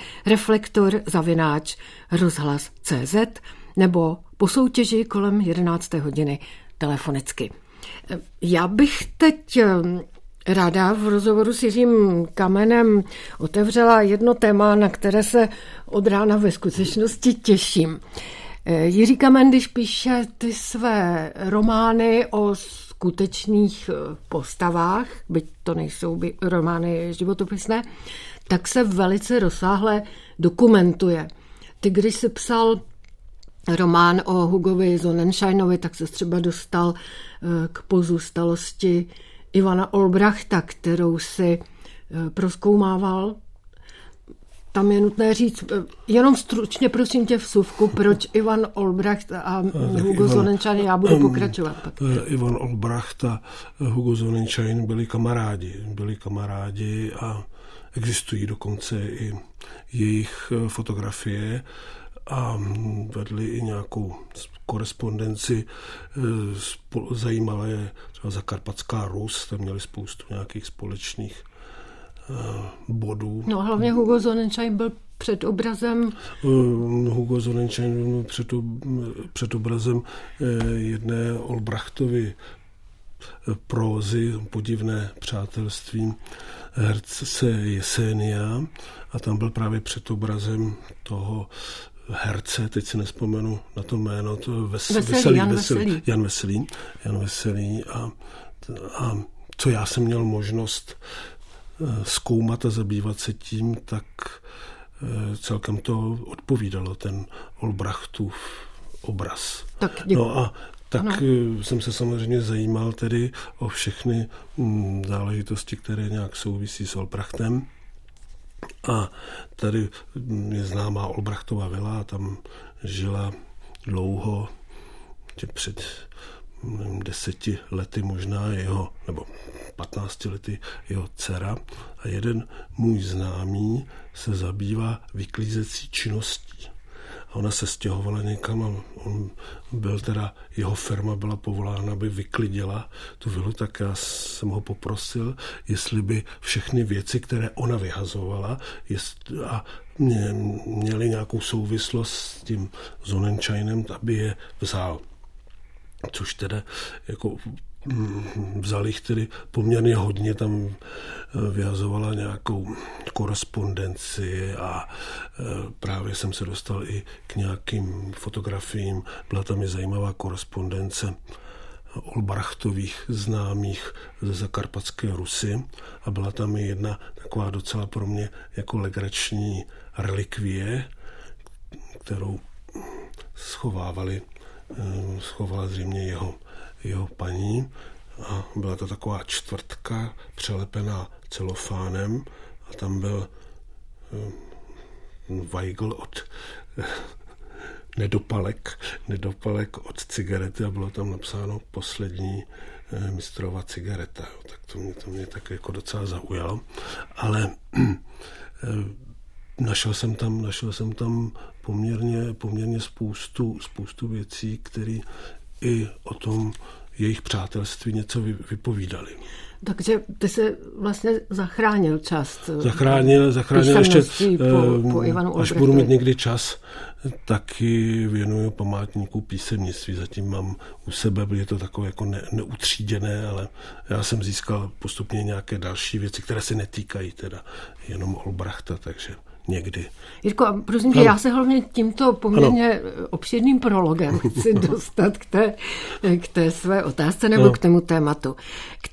reflektor@rozhlas.cz nebo po soutěži kolem 11. hodiny telefonicky. Já bych teď ráda v rozhovoru s Jiřím Kamenem otevřela jedno téma, na které se od rána ve skutečnosti těším. Jiří Kamen, když píše ty své romány o skutečných postavách, byť to nejsou romány životopisné, tak se velice rozsáhle dokumentuje. Ty, když jsi psal román o Hugovi Sonnenscheinovi, tak se třeba dostal k pozůstalosti Ivana Olbrachta, kterou si prozkoumával. Tam je nutné říct, jenom stručně prosím tě vsuvku, proč Ivan Olbracht a Hugo Sonnenschein, já budu pokračovat. Ivan Olbracht a Hugo Sonnenschein byli kamarádi a existují dokonce i jejich fotografie a vedli i nějakou korespondenci. Zajímala je třeba Zakarpatská Rus, tam měli spoustu nějakých společných bodů. No hlavně Hugo Sonnenschein byl před obrazem. Hugo Sonnenschein byl před obrazem jedné Olbrachtovy prózy, podivné přátelství herce Jesenia, a tam byl právě před obrazem toho herce, teď si nespomenu na to jméno, to Jan Veselý a co já jsem měl možnost zkoumat a zabývat se tím, tak celkem to odpovídalo, ten Olbrachtův obraz. Tak jsem se samozřejmě zajímal tedy o všechny záležitosti, které nějak souvisí s Olbrachtem. A tady je známá Olbrachtova vila a tam žila dlouho, před 10 lety možná nebo 15 lety jeho dcera, a jeden můj známý se zabývá vyklízecí činností. A ona se stěhovala někam a jeho firma byla povolána, aby vyklidila tu vilu, tak já jsem ho poprosil, jestli by všechny věci, které ona vyhazovala a měly nějakou souvislost s tím Sonnenscheinem, aby je vzal. Což teda jako vzal jich tedy poměrně hodně, tam vyhazovala nějakou korespondenci a právě jsem se dostal i k nějakým fotografiím. Byla tam i zajímavá korespondence Olbrachtových známých ze Zakarpatské Rusy a byla tam i jedna taková docela pro mě jako legrační relikvie, kterou schovala zřejmě jeho paní, a byla to taková čtvrtka přelepená celofánem a tam byl Weigl od nedopalek od cigarety a bylo tam napsáno poslední mistrova cigareta. Tak to mě tak jako docela zaujalo. Ale našel jsem tam poměrně spoustu věcí, které i o tom jejich přátelství něco vypovídali. Takže ty se vlastně zachránil čas. Zachránil ještě, po Ivanu až budu mít někdy čas, taky věnuju památníku písemnictví. Zatím mám u sebe, je to takové jako neutříděné, ale já jsem získal postupně nějaké další věci, které se netýkají teda jenom Olbrachta, takže někdy. Jirko, a prosím tě, já se hlavně tímto poměrně obšírným prologem chci dostat k té své otázce nebo k tomu tématu.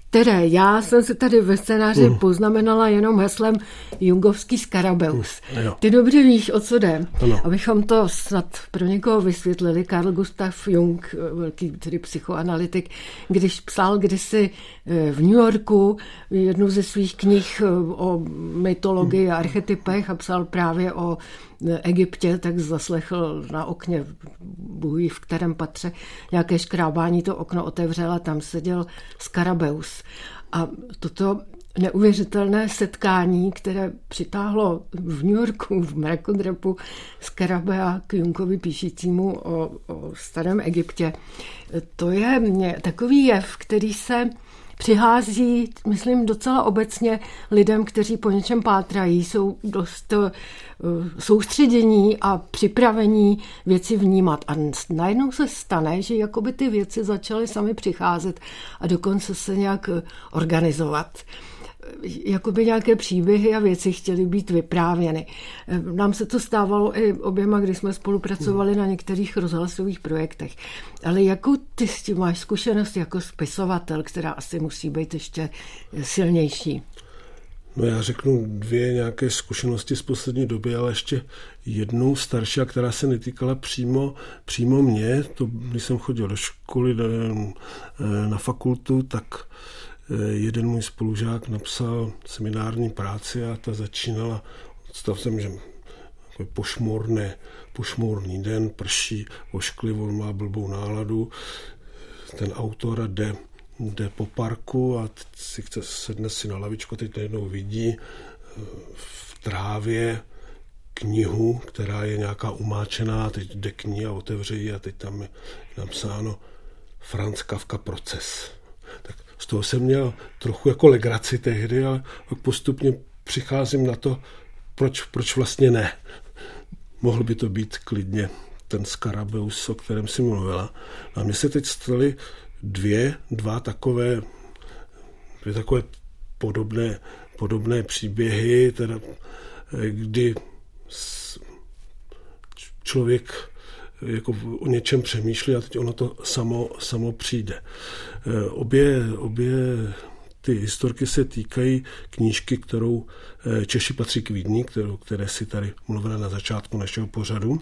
které já jsem se tady ve scénáři poznamenala jenom heslem Jungovský Skarabeus. Ty dobře víš, o co jde. Ano. Abychom to snad pro někoho vysvětlili. Carl Gustav Jung, velký tedy psychoanalytik, když psal kdysi v New Yorku jednu ze svých knih o mytologii a archetypech a psal právě o Egyptě, tak zaslechl na okně, bůh v kterém patře, nějaké škrábání, to okno otevřel a tam seděl Skarabeus. A toto neuvěřitelné setkání, které přitáhlo v New Yorku, v mrakodrapu Skarabea k Jungovi píšícímu o starém Egyptě, to je takový jev, který se přichází, myslím, docela obecně lidem, kteří po něčem pátrají, jsou dost soustředění a připravení věci vnímat. A najednou se stane, že jakoby ty věci začaly sami přicházet a dokonce se nějak organizovat. Jakoby nějaké příběhy a věci chtěly být vyprávěny. Nám se to stávalo i oběma, když jsme spolupracovali na některých rozhlasových projektech. Ale jakou ty s tím máš zkušenost jako spisovatel, která asi musí být ještě silnější? No já řeknu 2 nějaké zkušenosti z poslední doby, ale ještě jednou starší, která se netýkala přímo mě. To, když jsem chodil do školy, na fakultu, tak jeden můj spolužák napsal seminární práci a ta začínala odstavcem, že pošmorný den, prší, ošklivo, on má blbou náladu. Ten autor jde po parku a si sedne si na lavičku, teď najednou vidí v trávě knihu, která je nějaká umáčená, teď jde k ní a otevře ji a teď tam je napsáno Franz Kafka proces. Tak z toho jsem měl trochu jako legraci tehdy, ale postupně přicházím na to, proč vlastně ne. Mohl by to být klidně ten Skarabeus, o kterém si mluvila. A mně se teď staly dvě takové podobné příběhy, teda, kdy člověk jako o něčem přemýšlí a teď ono to samo přijde. Obě ty historky se týkají knížky, kterou Češi patří k Vídni, které si tady mluvila na začátku našeho pořadu.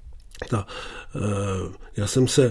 Já jsem se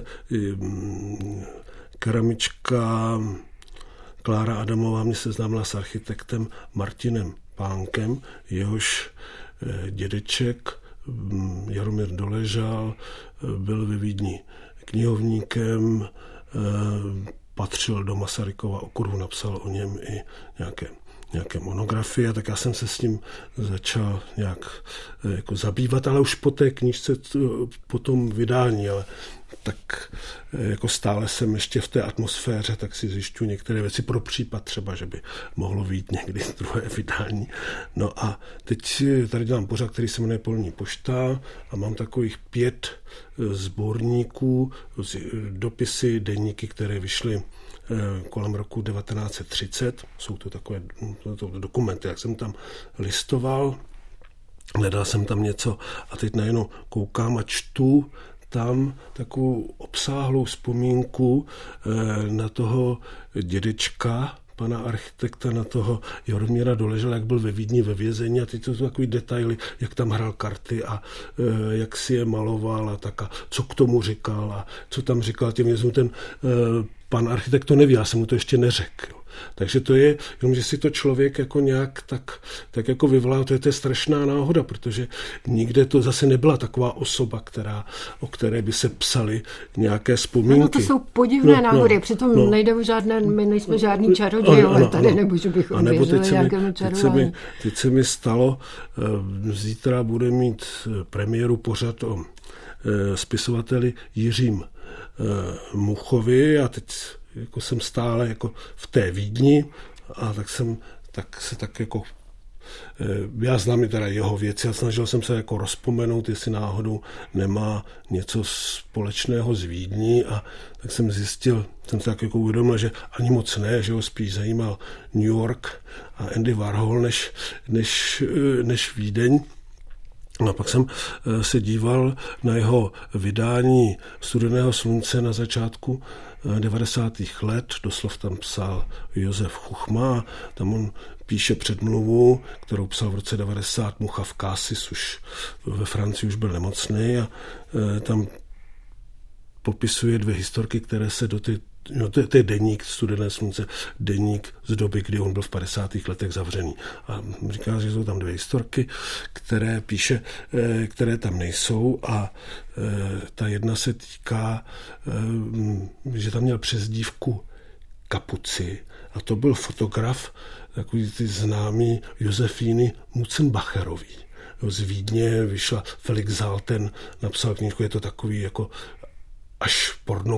keramička Klára Adamová mě seznámila s architektem Martinem Pánkem, jehož dědeček Jaromír Doležal byl ve Vídni knihovníkem, patřil do Masarykova okruhu, napsal o něm i nějaké monografie, tak já jsem se s ním začal nějak jako zabývat, ale už po té knížce, po tom vydání, ale tak jako stále jsem ještě v té atmosféře, tak si zjišťuji některé věci pro případ třeba, že by mohlo vyjít někdy druhé vydání. No a teď tady dělám pořad, který se jmenuje Polní pošta a mám takových 5 sborníků, dopisy, deníky, které vyšly kolem roku 1930. Jsou to takové dokumenty, jak jsem tam listoval, hledal jsem tam něco a teď najednou koukám a čtu tam takovou obsáhlou vzpomínku na toho dědečka, pana architekta, na toho Jaromíra Doležala, jak byl ve Vídni ve vězení a teď to jsou takový detaily, jak tam hrál karty a jak si je maloval a tak a co k tomu říkal a co tam říkal těm vězňům. Ten pan architekt to neví, já jsem mu to ještě neřekl. Takže to je, jenom že si to člověk jako nějak tak jako vyvolá, to je strašná náhoda, protože nikde to zase nebyla taková osoba, o které by se psaly nějaké vzpomínky. No to jsou podivné náhody, přitom nejde o žádné, my nejsme žádný čarodějové tady, nebo že bychom věřili nějakému čarování. Teď se mi stalo, zítra bude mít premiéru pořad o spisovateli Jiřím Muchovi a teď jako jsem stále jako v té Vídni a já znám i teda jeho věci a snažil jsem se jako rozpomenout, jestli náhodou nemá něco společného s Vídní a tak jsem zjistil, jsem se tak jako uvědomil, že ani moc ne, že ho spíš zajímal New York a Andy Warhol než Vídeň. No a pak jsem se díval na jeho vydání Studeného slunce na začátku 90. let, doslov tam psal Josef Chuchma, tam on píše předmluvu, kterou psal v roce 90 Mucha v Cassis, už ve Francii už byl nemocný a tam popisuje 2 historky, které se do ty to je deník Studené slunce, deník z doby, kdy on byl v 50. letech zavřený. A říká, že jsou tam 2 historky, které píše, které tam nejsou a ta jedna se týká, že tam měl přezdívku Kapuci a to byl fotograf, takový ty známý Josefíny Mutzenbacherový. Z Vídně vyšla Felix Zalten, napsal knížku, je to takový jako až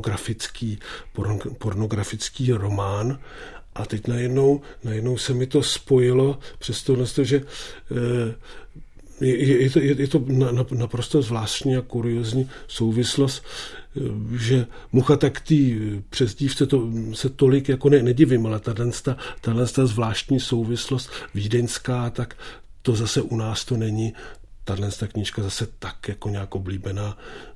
pornografický román a teď najednou se mi to spojilo přes to, že je to naprosto zvláštní a kuriózní souvislost, že Mucha tak tý přezdívce se tolik jako nedivím, ale tahle zvláštní souvislost vídeňská, tak to zase u nás to není. Tato knížka zase tak jako nějak oblíbená,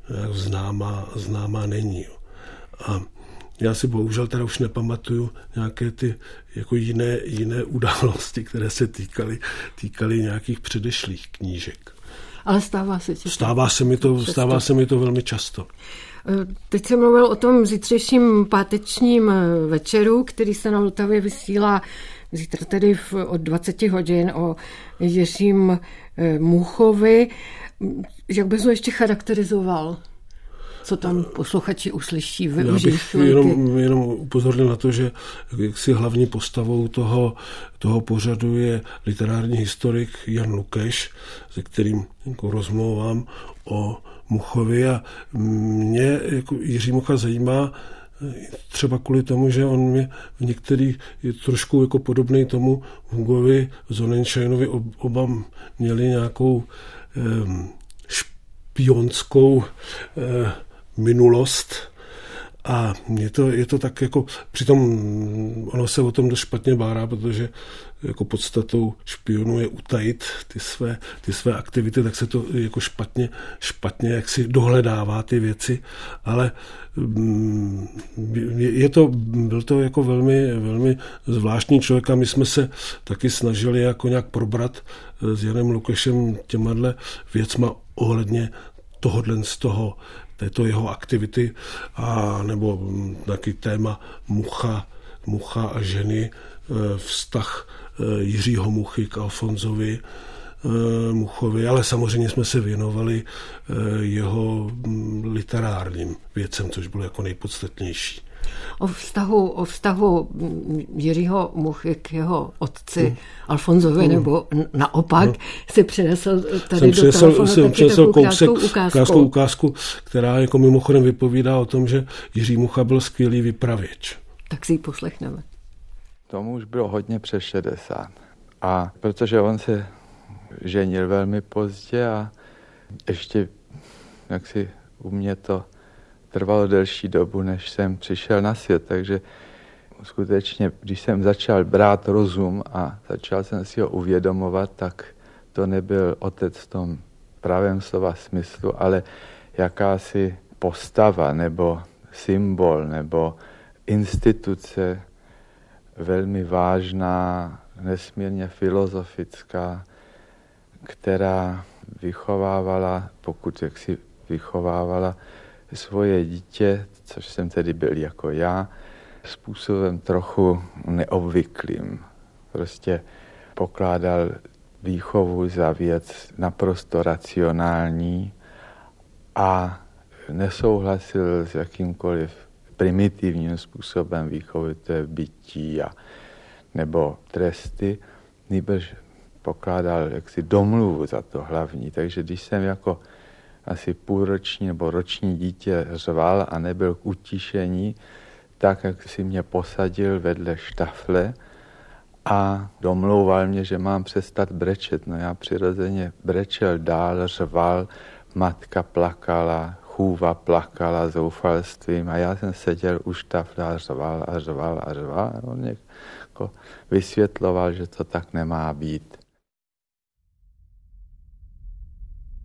známá není. A já si bohužel teda už nepamatuju nějaké ty jako jiné události, které se týkaly nějakých předešlých knížek. Ale stává se ti Stává se mi to velmi často. Teď jsem mluvil o tom zítřejším pátečním večeru, který se na Vltavě vysílá zítra tedy od 20 hodin o Jiřím Muchovi. Jak bys ho ještě charakterizoval? Co tam posluchači uslyší, využijí? Já bych jenom upozornil na to, že jaksi hlavní postavou toho pořadu je literární historik Jan Lukeš, se kterým jako rozmlouvám o Muchovi a mě jako Jiří Mucha zajímá třeba kvůli tomu, že on mě v některých je trošku jako podobný tomu Hugovi, Sonnenscheinovi, oba měli nějakou špionskou minulost a je to tak jako, přitom ono se o tom dost špatně bárá, protože jako podstatou špionu je utajit ty své aktivity, tak se to jako špatně jak si dohledává ty věci, ale byl to jako velmi, velmi zvláštní člověk a my jsme se taky snažili jako nějak probrat s Janem Lukešem těmadle věcma ohledně této jeho aktivity a nebo taky téma Mucha a ženy, vztah Jiřího Muchy k Alfonzovi Muchovi, ale samozřejmě jsme se věnovali jeho literárním věcem, což bylo jako nejpodstatnější. O vztahu Jiřího Muchy k jeho otci Alfonzovi, nebo naopak, si přinesl tady do telefonu taky takovou krátkou ukázku, která jako mimochodem vypovídá o tom, že Jiří Mucha byl skvělý vypravěč. Tak si ji poslechneme. Tomu už bylo hodně přes 60. A protože on se ženil velmi pozdě a ještě jaksi u mě to trvalo delší dobu, než jsem přišel na svět, takže skutečně, když jsem začal brát rozum a začal jsem si ho uvědomovat, tak to nebyl otec v tom pravém slova smyslu, ale jakási postava nebo symbol nebo instituce velmi vážná, nesmírně filozofická, která vychovávala, pokud jaksi vychovávala svoje dítě, což jsem tedy byl jako já, způsobem trochu neobvyklým. Prostě pokládal výchovu za věc naprosto racionální a nesouhlasil s jakýmkoliv primitivním způsobem výchovy, to je bytí nebo tresty, nýbrž pokládal jaksi domluvu za to hlavní. Takže když jsem jako asi půlroční nebo roční dítě řval a nebyl k utišení, tak jak si mě posadil vedle štafle a domlouval mě, že mám přestat brečet. No já přirozeně brečel dál, řval, matka plakala, chůva plakala zoufalstvím a já jsem seděl u štafle a řval. A on mě jako vysvětloval, že to tak nemá být.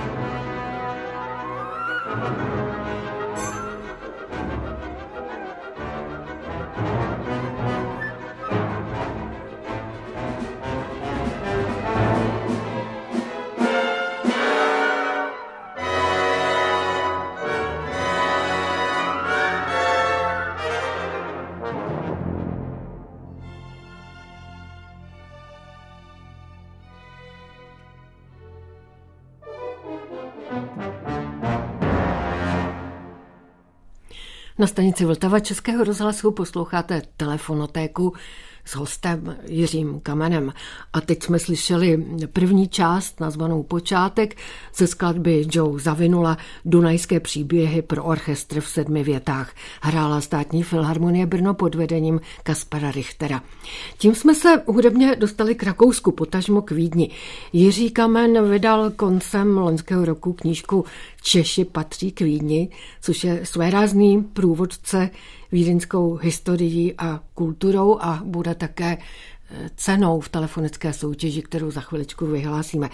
Na stanici Vltava Českého rozhlasu posloucháte Telefonotéku s hostem Jiřím Kamenem. A teď jsme slyšeli první část nazvanou Počátek ze skladby Joe Zawinula Dunajské příběhy pro orchestr v 7 větách. Hrála Státní filharmonie Brno pod vedením Kaspara Richtera. Tím jsme se hudebně dostali k Rakousku, potažmo k Vídni. Jiří Kamen vydal koncem loňského roku knížku Češi patří k Vídni, což je svérázný průvodce vídeňskou historií a kulturou a bude také cenou v telefonické soutěži, kterou za chviličku vyhlásíme.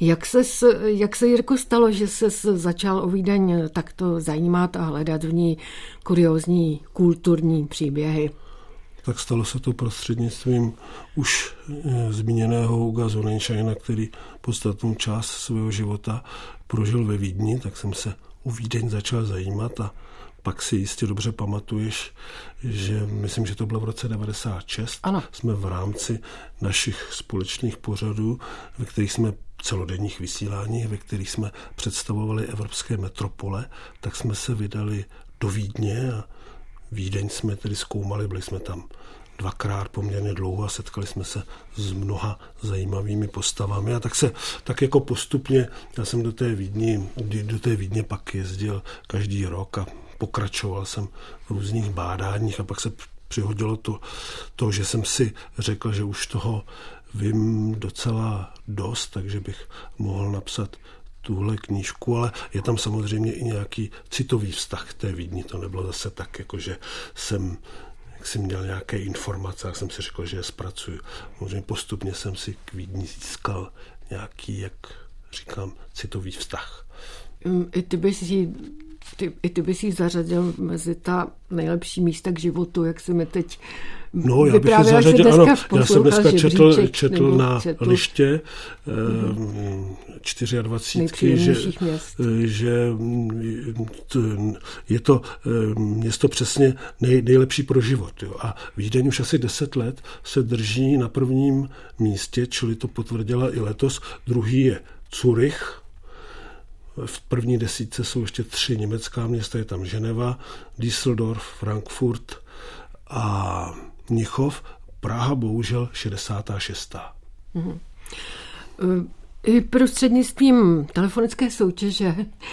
Jak se, Jirko, stalo, že se začal o Vídeň takto zajímat a hledat v ní kuriózní kulturní příběhy? Tak stalo se to prostřednictvím už zmíněného Huga Sonnenscheina, který podstatnou část svého života prožil ve Vídni, tak jsem se o Vídeň začal zajímat a pak si jistě dobře pamatuješ, že myslím, že to bylo v roce 96. Ano. Jsme v rámci našich společných pořadů, ve kterých jsme celodenních vysílání, ve kterých jsme představovali evropské metropole, tak jsme se vydali do Vídně a Vídeň jsme tedy zkoumali, byli jsme tam 2krát poměrně dlouho a setkali jsme se s mnoha zajímavými postavami a tak jako postupně já jsem do té Vídně pak jezdil každý rok a pokračoval jsem v různých bádáních a pak se přihodilo to, že jsem si řekl, že už toho vím docela dost, takže bych mohl napsat tuhle knížku, ale je tam samozřejmě i nějaký citový vztah k té Vídni. To nebylo zase tak, jako že jsem měl nějaké informace a jsem si řekl, že je zpracuju. Možná postupně jsem si k Vídni získal nějaký, jak říkám, citový vztah. I ty bys jí zařadil mezi ta nejlepší místa k životu, jak se mi teď já bych je zařadil, ano, já jsem dneska četl na liště 24, že je to město přesně nejlepší pro život. Jo. A Vídeň už asi 10 let se drží na prvním místě, čili to potvrdila i letos. Druhý je Curych. V první desítce jsou ještě 3 německá města, je tam Ženeva, Düsseldorf, Frankfurt a Mnichov. Praha bohužel 66. Mm-hmm. I prostřednictvím telefonické soutěže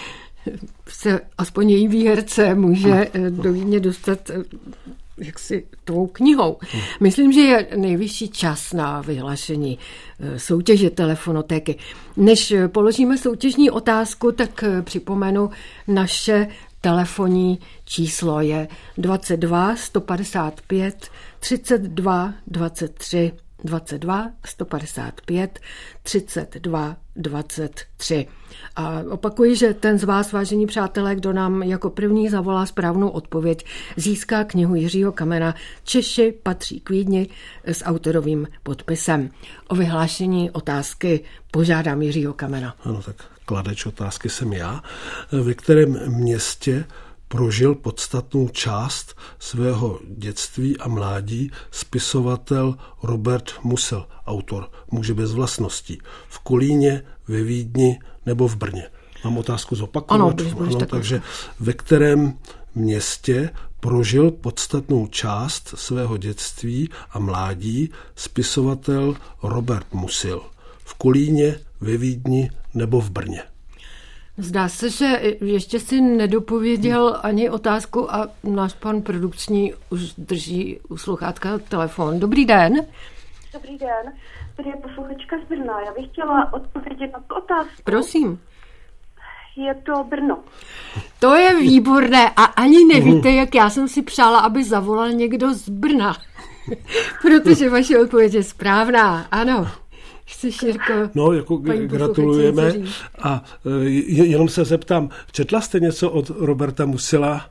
se aspoň její výherce může do Vídně dostat jaksi tvou knihou. Myslím, že je nejvyšší čas na vyhlášení soutěže Telefonotéky. Než položíme soutěžní otázku, tak připomenu naše telefonní číslo je 22 155 32 23 22 155 32 23. A opakuji, že ten z vás, vážení přátelé, kdo nám jako první zavolá správnou odpověď, získá knihu Jiřího Kamena Češi patří k Vídni s autorovým podpisem. O vyhlášení otázky požádám Jiřího Kamena. Ano, tak kladeč otázky jsem já. Ve kterém městě prožil podstatnou část svého dětství a mládí spisovatel Robert Musil, autor Muže bez vlastností, v Kolíně, ve Vídni nebo v Brně. Mám otázku zopakovat. Ano, takže ve kterém městě prožil podstatnou část svého dětství a mládí spisovatel Robert Musil, v Kolíně, ve Vídni nebo v Brně? Zdá se, že ještě si nedopověděl ani otázku a náš pan produkční už drží u sluchátka telefon. Dobrý den. Dobrý den, tady je posluchačka z Brna. Já bych chtěla odpovědět na tu otázku. Prosím. Je to Brno. To je výborné a ani nevíte, jak já jsem si přála, aby zavolal někdo z Brna. Protože vaše odpověď je správná, ano. Chceš, Jirko? No, jako gratulujeme. A jenom se zeptám, četla jste něco od Roberta Musila?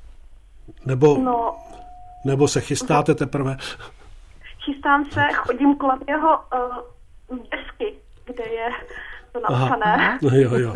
Nebo se chystáte teprve? Chystám se, chodím kolem jeho desky, kde je to napsané. No, jo.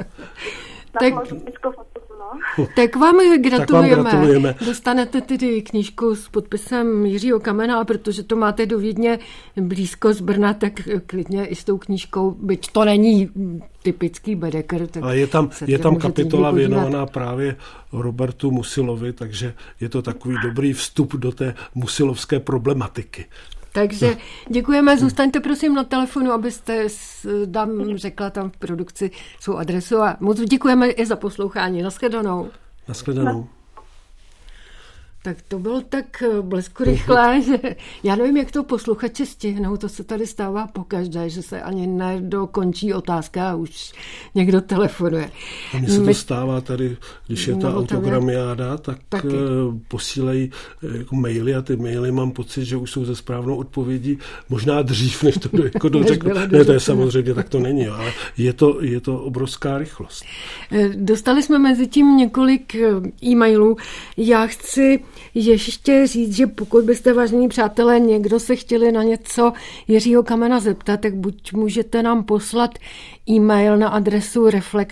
Tak vám gratulujeme. Dostanete tedy knížku s podpisem Jiřího Kamena, a protože to máte do Vídně blízko z Brna, tak klidně i s tou knížkou, byť to není typický Bedeker. A je tam kapitola věnovaná právě Robertu Musilovi, takže je to takový dobrý vstup do té musilovské problematiky. Takže děkujeme, zůstaňte prosím na telefonu, abyste dám řekla tam v produkci svou adresu, a moc děkujeme i za poslouchání. Naschledanou. Naschledanou. Tak to bylo tak bleskurychlé, že já nevím, jak to posluchači stihnou, to se tady stává pokaždé, že se ani nedokončí otázka a už někdo telefonuje. A mně se to stává tady, když je ta autogramiáda, tak posílají jako maily, a ty maily mám pocit, že už jsou ze správnou odpovědí možná dřív, než to jako dořeknu. Ne, to je samozřejmě, tak to není, ale je to obrovská rychlost. Dostali jsme mezi tím několik e-mailů. Já chci ještě říct, že pokud byste, vážení přátelé, někdo se chtěli na něco Jiřího Kamena zeptat, tak buď můžete nám poslat e-mail na adresu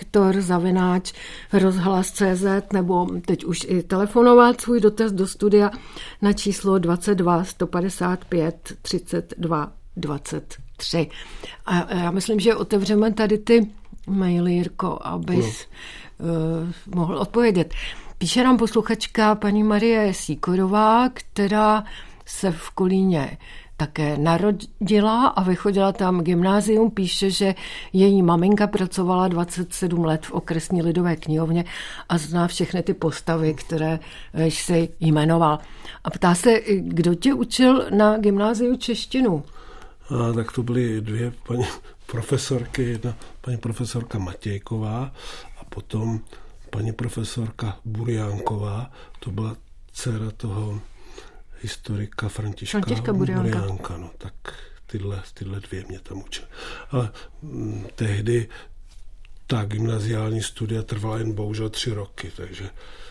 reflektor@rozhlas.cz nebo teď už i telefonovat svůj dotaz do studia na číslo 22 155 32 23. A já myslím, že otevřeme tady ty maily, Jirko, abys mohl odpovědět. Píše nám posluchačka paní Marie Sýkorová, která se v Kolíně také narodila a vychodila tam gymnázium. Píše, že její maminka pracovala 27 let v okresní lidové knihovně a zná všechny ty postavy, které jsi jmenoval. A ptá se, kdo tě učil na gymnáziu češtinu? Tak to byly dvě paní profesorky, jedna paní profesorka Matějková a potom paní profesorka Burjánková, to byla dcera toho historika Františka Burjánka. No, tak tyhle dvě mě tam učily. Ale tehdy ta gymnaziální studia trvala jen bohužel 3 roky, takže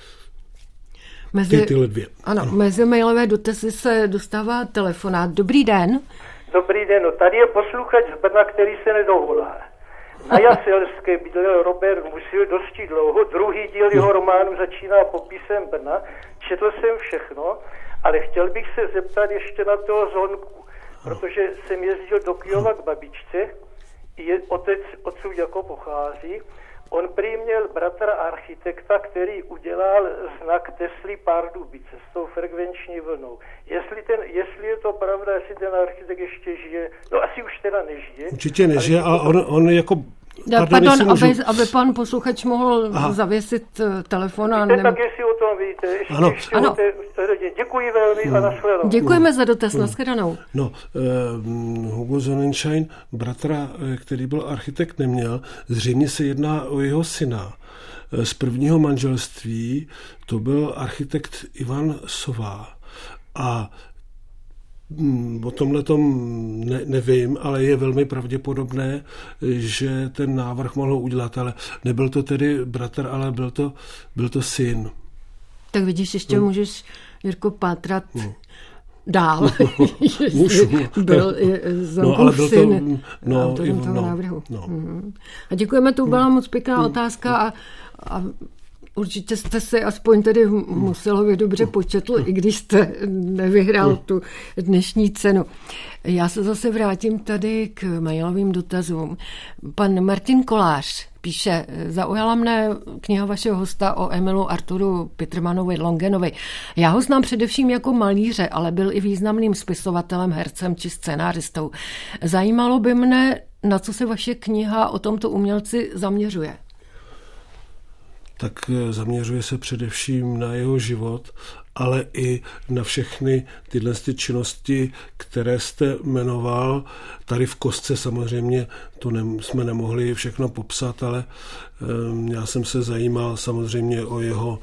tyhle dvě. Ano, mezi mailové dotazy se dostává telefonát. Dobrý den. Dobrý den, no tady je posluchač z Brna, který se nedovolá. Na Jaselské bydlel Robert Musil dosti dlouho, druhý díl jeho románu začíná popisem Brna, četl jsem všechno, ale chtěl bych se zeptat ještě na toho Zonku, protože jsem jezdil do Kyjova k babičce, otec odsud jako pochází, on prý měl bratra architekta, který udělal znak Tesly Pardubice s tou frekvenční vlnou. Jestli je to pravda, jestli ten architekt ještě žije, no asi už teda nežije. Určitě nežije, a on jako... Pardon, aby pan posluchač mohl zavěsit telefon. Tak jestli o tom víte, ještě ano. Děkuji velmi a nashledanou. Děkujeme za dotaz, nashledanou. No, Hugo Sonnenschein bratra, který byl architekt, neměl. Zřejmě se jedná o jeho syna. Z prvního manželství to byl architekt Ivan Sová. A o tomhletom nevím, ale je velmi pravděpodobné, že ten návrh mohl udělat, ale nebyl to tedy bratr, ale byl to syn. Tak vidíš, ještě můžeš, Jirko, pátrat dál. Byl Zonkův syn autorem toho návrhu. A děkujeme, to byla moc pěkná otázka a určitě jste si aspoň tedy Musilovi dobře početl, i když jste nevyhrál tu dnešní cenu. Já se zase vrátím tady k mailovým dotazům. Pan Martin Kolář píše, zaujala mne kniha vašeho hosta o Emilu Arturu Pittermanovi Longenovi. Já ho znám především jako malíře, ale byl i významným spisovatelem, hercem či scénáristou. Zajímalo by mne, na co se vaše kniha o tomto umělci zaměřuje. Tak zaměřuje se především na jeho život, ale i na všechny tyhle činnosti, které jste jmenoval. Tady v kostce samozřejmě to jsme nemohli všechno popsat, ale já jsem se zajímal samozřejmě o jeho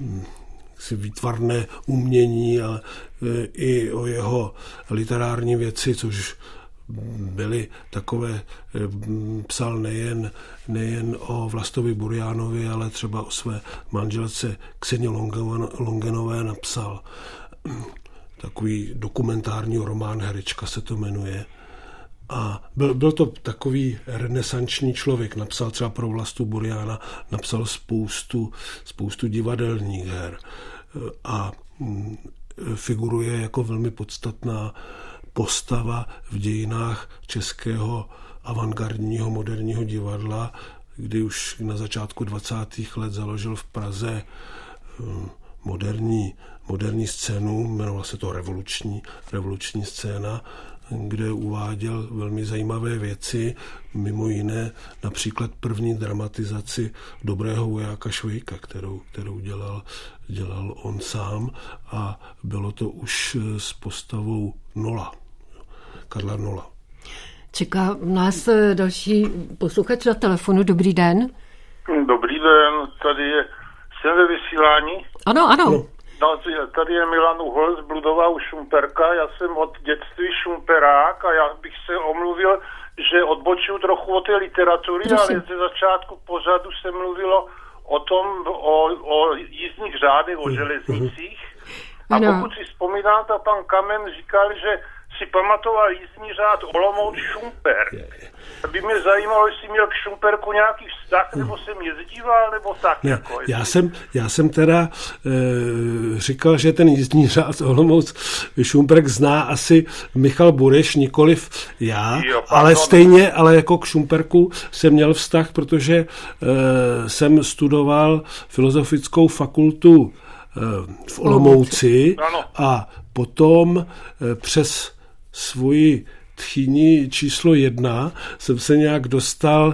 výtvarné umění, ale i o jeho literární věci, což byly takové, psal nejen o Vlastovi Burjánovi, ale třeba o své manželce Kseně Longenové napsal takový dokumentární román, Herečka se to jmenuje. A byl to takový renesanční člověk, napsal třeba pro Vlastu Burjána, napsal spoustu divadelních her a figuruje jako velmi podstatná postava v dějinách českého avantgardního moderního divadla, kdy už na začátku 20. let založil v Praze moderní scénu, jmenovala se to revoluční scéna, kde uváděl velmi zajímavé věci, mimo jiné například první dramatizaci Dobrého vojáka Švejka, kterou dělal on sám, a bylo to už s postavou Nola, Karla Nola. Čeká nás další posluchač na telefonu. Dobrý den. Dobrý den, jsem ve vysílání. Ano. No, tady je Milan Uhol z Bludova u Šumperka. Já jsem od dětství šumperák a já bych se omluvil, že odbočuju trochu od té literatury, ale ze začátku pořadu se mluvilo o tom, o jízdních řádech, o železnicích. A pokud si vzpomínám, tak pan Kamen říkal, že si pamatoval jízdní řád Olomouc Šumperk. By mě zajímalo, jestli měl k Šumperku nějaký vztah, nebo jsem jezdíval, nebo tak. Ne, já jsem teda říkal, že ten jízdní řád Olomouc Šumperk zná asi Michal Bureš, nikoliv já, ale jako k Šumperku jsem měl vztah, protože jsem studoval filozofickou fakultu v Olomouci a potom přes svoji tchýni číslo 1 jsem se nějak dostal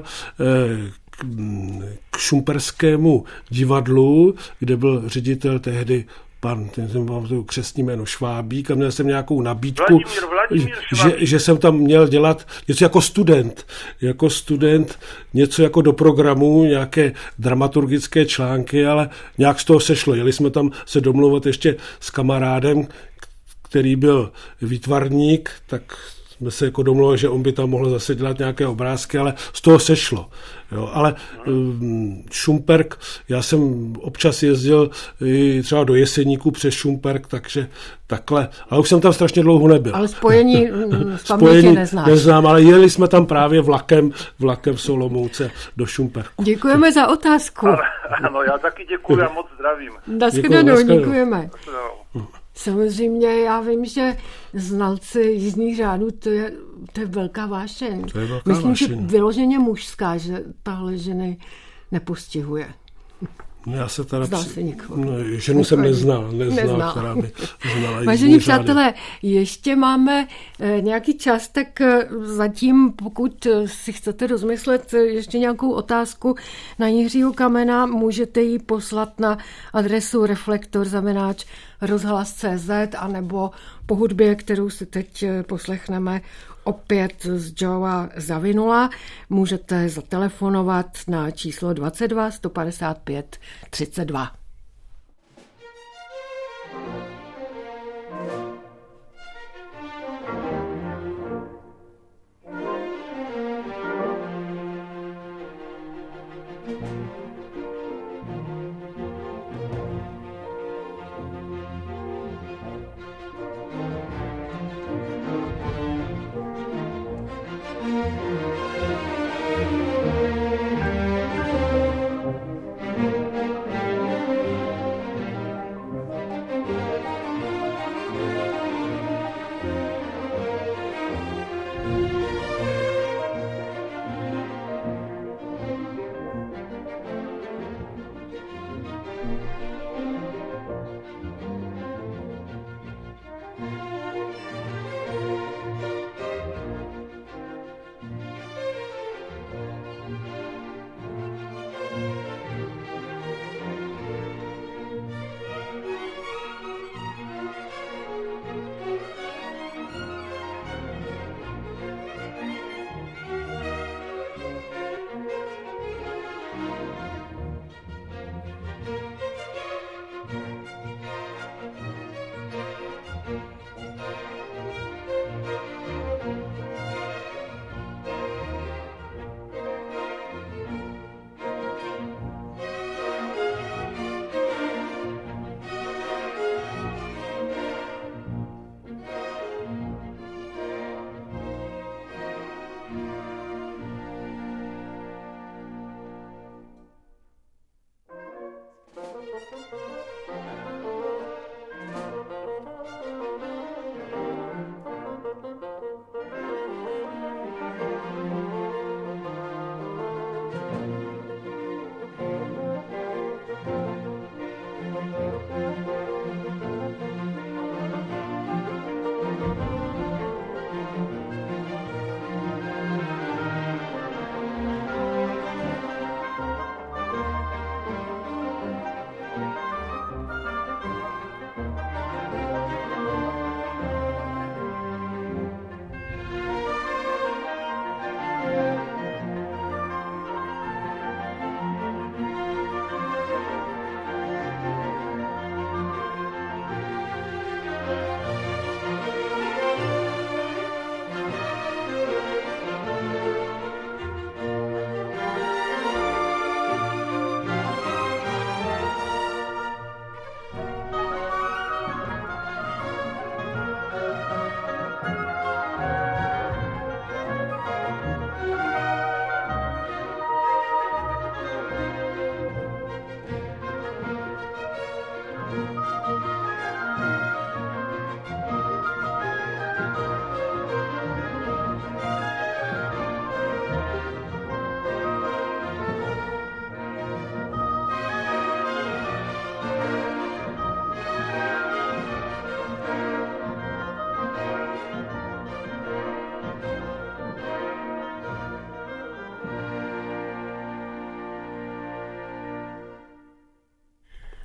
k šumperskému divadlu, kde byl ředitel tehdy pan, ten jsem pamatuju křestní jméno Švábík, a měl jsem nějakou nabídku, že jsem tam měl dělat něco jako student, něco jako do programu, nějaké dramaturgické články, ale nějak z toho sešlo. Jeli jsme tam se domluvat ještě s kamarádem, který byl výtvarník, tak jsme se jako domluvili, že on by tam mohl zase dělat nějaké obrázky, ale z toho sešlo. Jo, ale Šumperk, já jsem občas jezdil i třeba do Jeseníku přes Šumperk, takže takhle, ale už jsem tam strašně dlouho nebyl. Ale spojení z paměti neznáš. Neznám, ale jeli jsme tam právě vlakem z Olomouce do Šumperku. Děkujeme za otázku. Ano, já taky děkuji a moc zdravím. Nashledanou, děkujeme. Samozřejmě já vím, že znalci jízdních řádů, to je velká vášeň. Myslím, že vyloženě mužská, že tahle ženy nepostihuje. Já se teda ženu Nechodí. jsem neznal, která by znala. Vážení přátelé, ještě máme nějaký čas, tak zatím, pokud si chcete rozmyslet ještě nějakou otázku na Jiřího Kamena, můžete ji poslat na adresu reflektor@rozhlas.cz anebo po hudbě, kterou si teď poslechneme opět z Joea Zavinula, můžete zatelefonovat na číslo 22 155 32.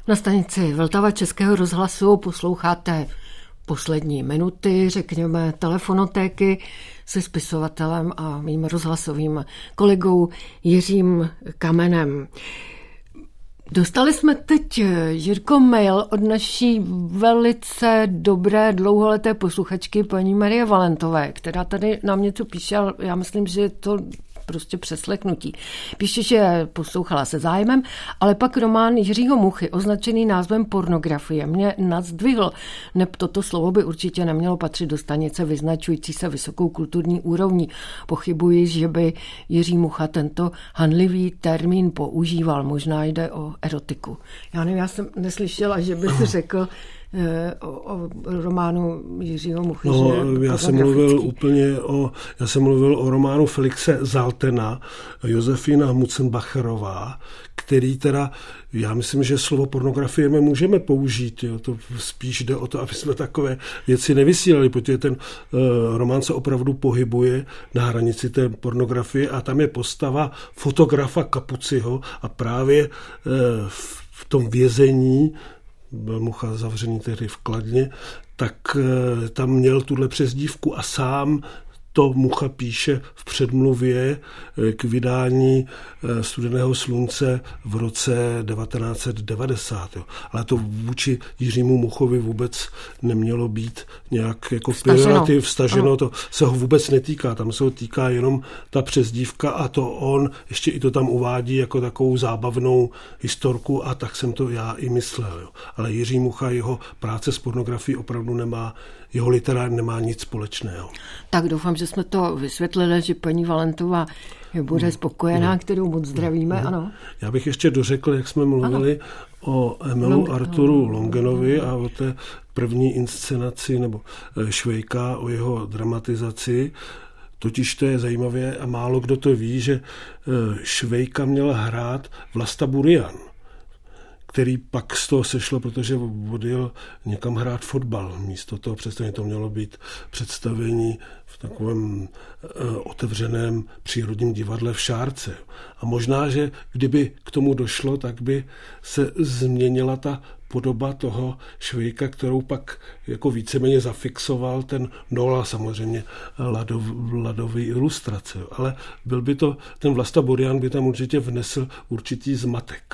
Na stanici Vltava Českého rozhlasu posloucháte poslední minuty, řekněme, telefonotéky se spisovatelem a mým rozhlasovým kolegou Jiřím Kamenem. Dostali jsme teď, Jirko, mail od naší velice dobré dlouholeté posluchačky paní Marie Valentové, která tady nám něco píše, ale já myslím, že je to prostě přeslechnutí. Píše, že poslouchala se zájmem, ale pak román Jiřího Muchy, označený názvem pornografie, mě nazdvihl. Toto slovo by určitě nemělo patřit do stanice vyznačující se vysokou kulturní úrovní. Pochybuji, že by Jiří Mucha tento hanlivý termín používal. Možná jde o erotiku. Já nevím, já jsem neslyšela, že by si řekl o románu Jiřího Muchy. No, já jsem mluvil o románu Felixe Zaltena, Josefína Mutzenbacherová, který teda, já myslím, že slovo pornografie my můžeme použít. Jo. To spíš jde o to, aby jsme takové věci nevysílali, protože ten román se opravdu pohybuje na hranici té pornografie a tam je postava fotografa Kapuciho a právě v tom vězení byl Mucha zavřený tehdy v Kladně, tak tam měl tuhle přezdívku a sám to Mucha píše v předmluvě k vydání Studeného slunce v roce 1990. Ale to vůči Jiřímu Muchovi vůbec nemělo být nějak jako vstaženo. To se ho vůbec netýká. Tam se ho týká jenom ta přezdívka a to on ještě i to tam uvádí jako takovou zábavnou historku a tak jsem to já i myslel. Jo. Ale Jiří Mucha, jeho práce s pornografií opravdu nemá, jeho literárně nemá nic společného. Tak doufám, že jsme to vysvětlili, že paní Valentová bude spokojená, kterou moc zdravíme, ano. Já bych ještě dořekl, jak jsme mluvili o Emilu Arturu Longenovi a o té první inscenaci nebo Švejka, o jeho dramatizaci. Totiž to je zajímavé a málo kdo to ví, že Švejka měl hrát Vlasta Burian, který pak z toho sešlo, protože odjel někam hrát fotbal. Místo toho představení to mělo být představení v takovém otevřeném přírodním divadle v Šárce. A možná, že kdyby k tomu došlo, tak by se změnila ta podoba toho Švejka, kterou pak jako víceméně zafixoval ten Nola, samozřejmě Ladový ilustrace. Ale byl by to, ten Vlasta Burian by tam určitě vnesl určitý zmatek.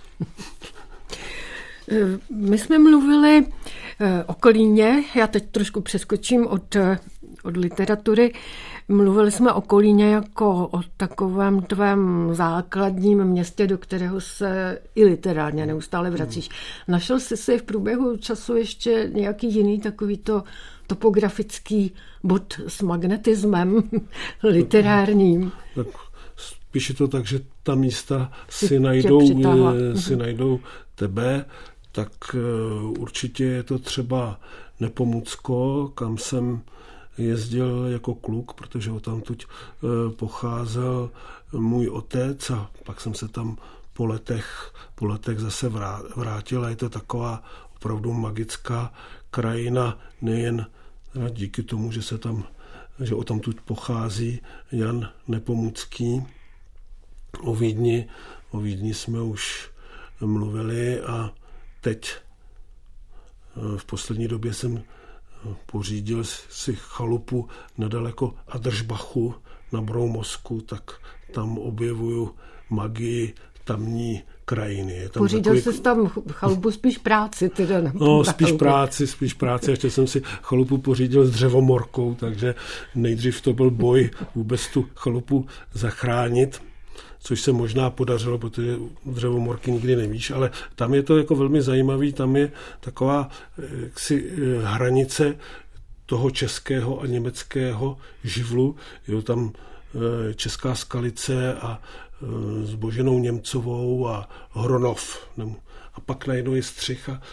My jsme mluvili o Kolíně, já teď trošku přeskočím od literatury. Mluvili jsme o Kolíně jako o takovém tvém základním městě, do kterého se i literárně neustále vracíš. Našel jsi si v průběhu času ještě nějaký jiný takovýto topografický bod s magnetismem literárním? Tak spíš je to tak, že ta místa si najdou tebe, tak určitě je to třeba Nepomucko, kam jsem jezdil jako kluk, protože odtamtud pocházel můj otec a pak jsem se tam po letech zase vrátil a je to taková opravdu magická krajina, nejen díky tomu, že odtamtud pochází Jan Nepomucký. O Vídni jsme už mluvili a teď v poslední době jsem pořídil si chalupu nedaleko Adržbachu na Broumosku, tak tam objevuju magii tamní krajiny. Pořídil jsi tam chalupu spíš práci? Teda spíš práci. Ještě jsem si chalupu pořídil s dřevomorkou, takže nejdřív to byl boj vůbec tu chalupu zachránit, což se možná podařilo, protože dřevomorky nikdy nevíš, ale tam je to jako velmi zajímavý, tam je taková hranice toho českého a německého živlu, jo, tam Česká Skalice a s Boženou Němcovou a Hronov. A pak najednou je střih a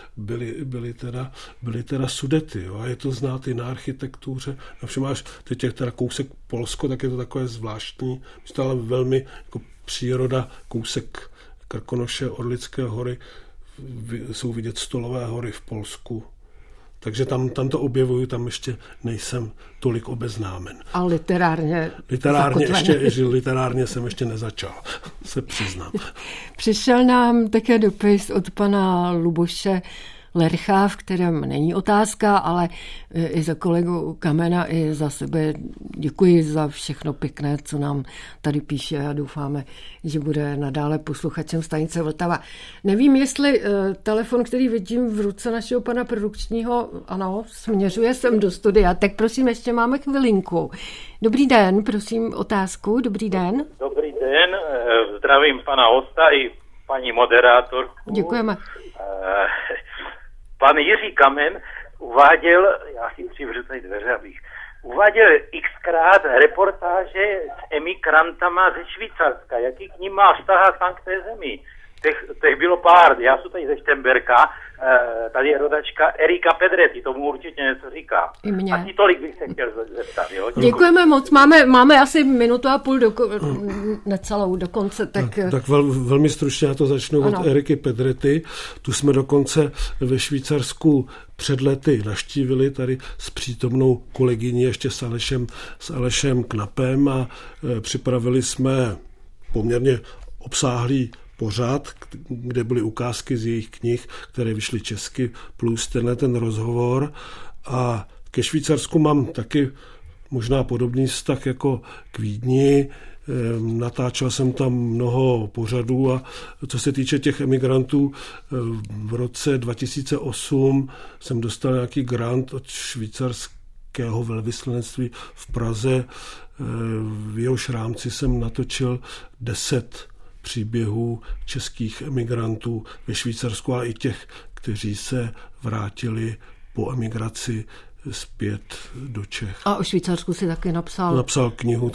byly teda Sudety. Jo? A je to znát i na architektuře. A všem máš teď jak teda kousek Polsko, tak je to takové zvláštní. Ale velmi jako příroda, kousek Krkonoše, Orlické hory, jsou vidět Stolové hory v Polsku. Takže tam to objevuju, tam ještě nejsem tolik obeznámen. A literárně literárně jsem ještě nezačal, se přiznám. Přišel nám také dopis od pana Luboše Lercha, v kterém není otázka, ale i za kolegu Kamena, i za sebe děkuji za všechno pěkné, co nám tady píše a doufáme, že bude nadále posluchačem stanice Vltava. Nevím, jestli telefon, který vidím v ruce našeho pana produkčního, ano, směřuje sem do studia, tak prosím, ještě máme chvilinku. Dobrý den, prosím, otázku, dobrý den. Dobrý den, zdravím pana hosta i paní moderátorku. Děkujeme. Pan Jiří Kamen uváděl, já si přivřu tady dveře, uváděl xkrát reportáže s emigrantama ze Švýcarska, jaký k ním má vztah tam k té zemi. Těch bylo pár, já jsem tady ze Štemberka, tady je rodačka Erika Pedretti, tomu určitě něco říká. I mě. Asi tolik bych se chtěl zeptat. Jo? Děkujeme moc, máme asi minutu a půl necelou do konce. Tak velmi stručně já to začnu od Eriky Pedretti. Tu jsme dokonce ve Švýcarsku před lety naštívili tady s přítomnou kolegyní ještě s Alešem Knapem a připravili jsme poměrně obsáhlý pořad, kde byly ukázky z jejich knih, které vyšly česky, plus ten rozhovor. A ke Švýcarsku mám taky možná podobný vztah jako k Vídni. Natáčel jsem tam mnoho pořadů a co se týče těch emigrantů, v roce 2008 jsem dostal nějaký grant od švýcarského velvyslanectví v Praze. V jehož rámci jsem natočil 10 příběhů českých emigrantů ve Švýcarsku, ale i těch, kteří se vrátili po emigraci zpět do Čech. A o Švýcarsku si taky napsal knihu,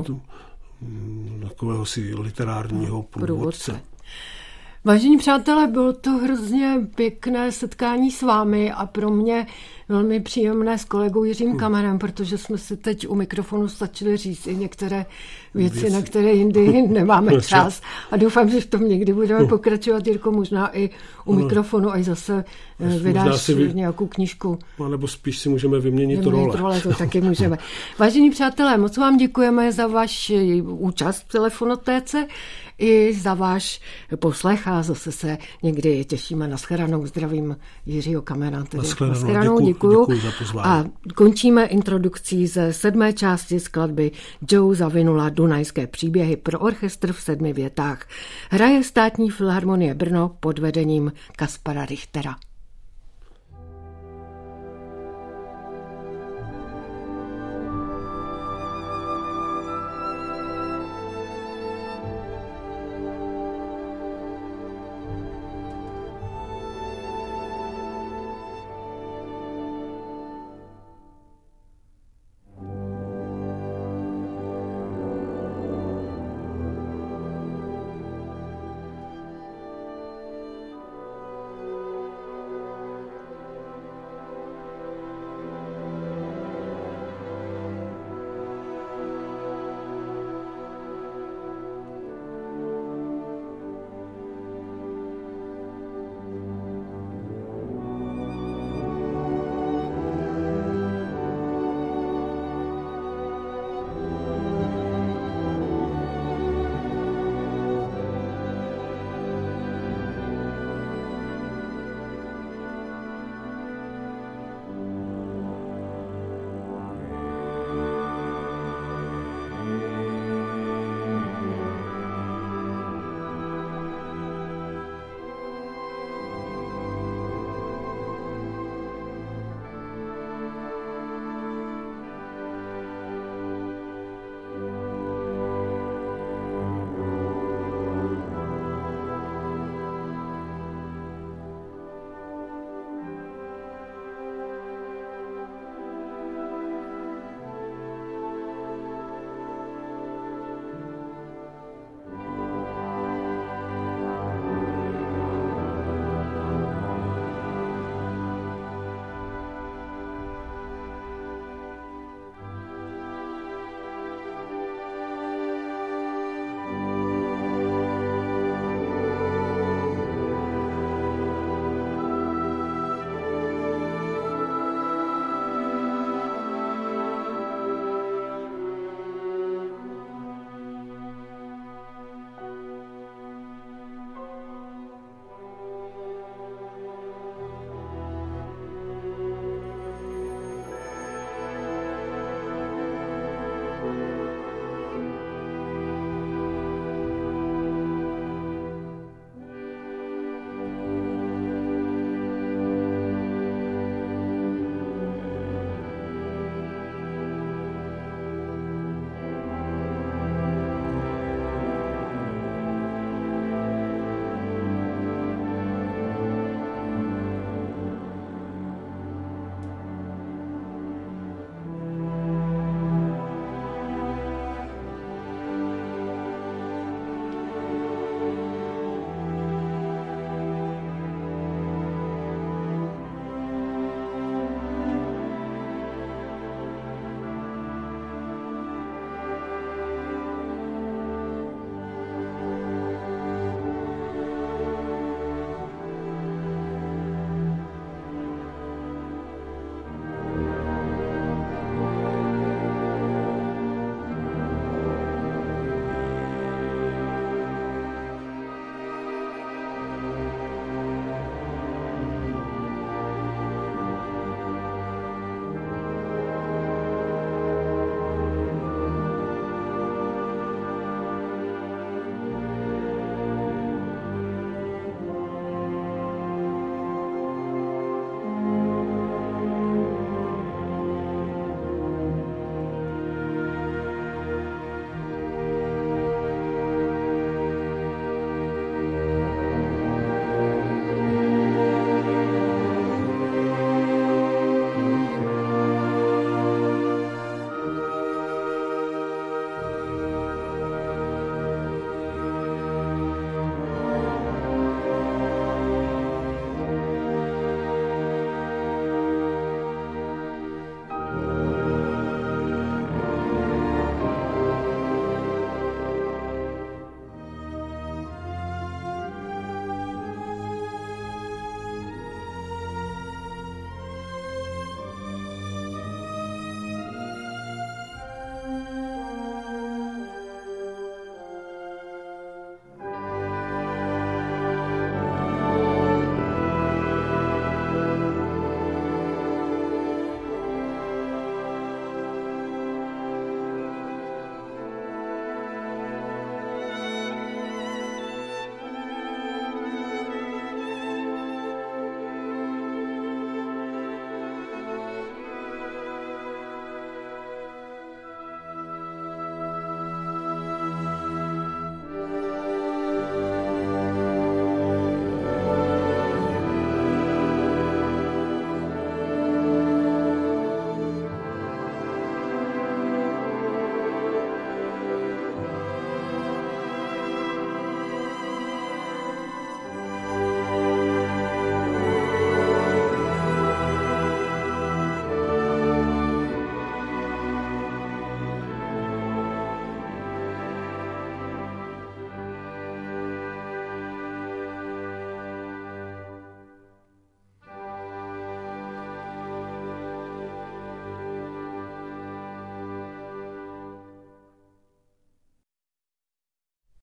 takového si literárního průvodce. Vážení přátelé, bylo to hrozně pěkné setkání s vámi a pro mě velmi příjemné s kolegou Jiřím Kamenem, protože jsme si teď u mikrofonu stačili říct i některé věci, na které jindy nemáme čas. A doufám, že v tom někdy budeme pokračovat, Jirko, možná i u mikrofonu, až zase vydáš nějakou knížku. A nebo spíš si můžeme vyměnit role. To taky můžeme. Vážení přátelé, moc vám děkujeme za vaši účast v Telefonotéce i za váš poslech a zase se někdy těšíme. Naschledanou. Zdravím Jiřího Kamena. Naschledanou, děkuju za pozvání. A končíme introdukcí ze 7. části skladby Joe Zavinula Dunajské příběhy pro orchestr v 7 větách. Hraje Státní filharmonie Brno pod vedením Kaspara Richtera.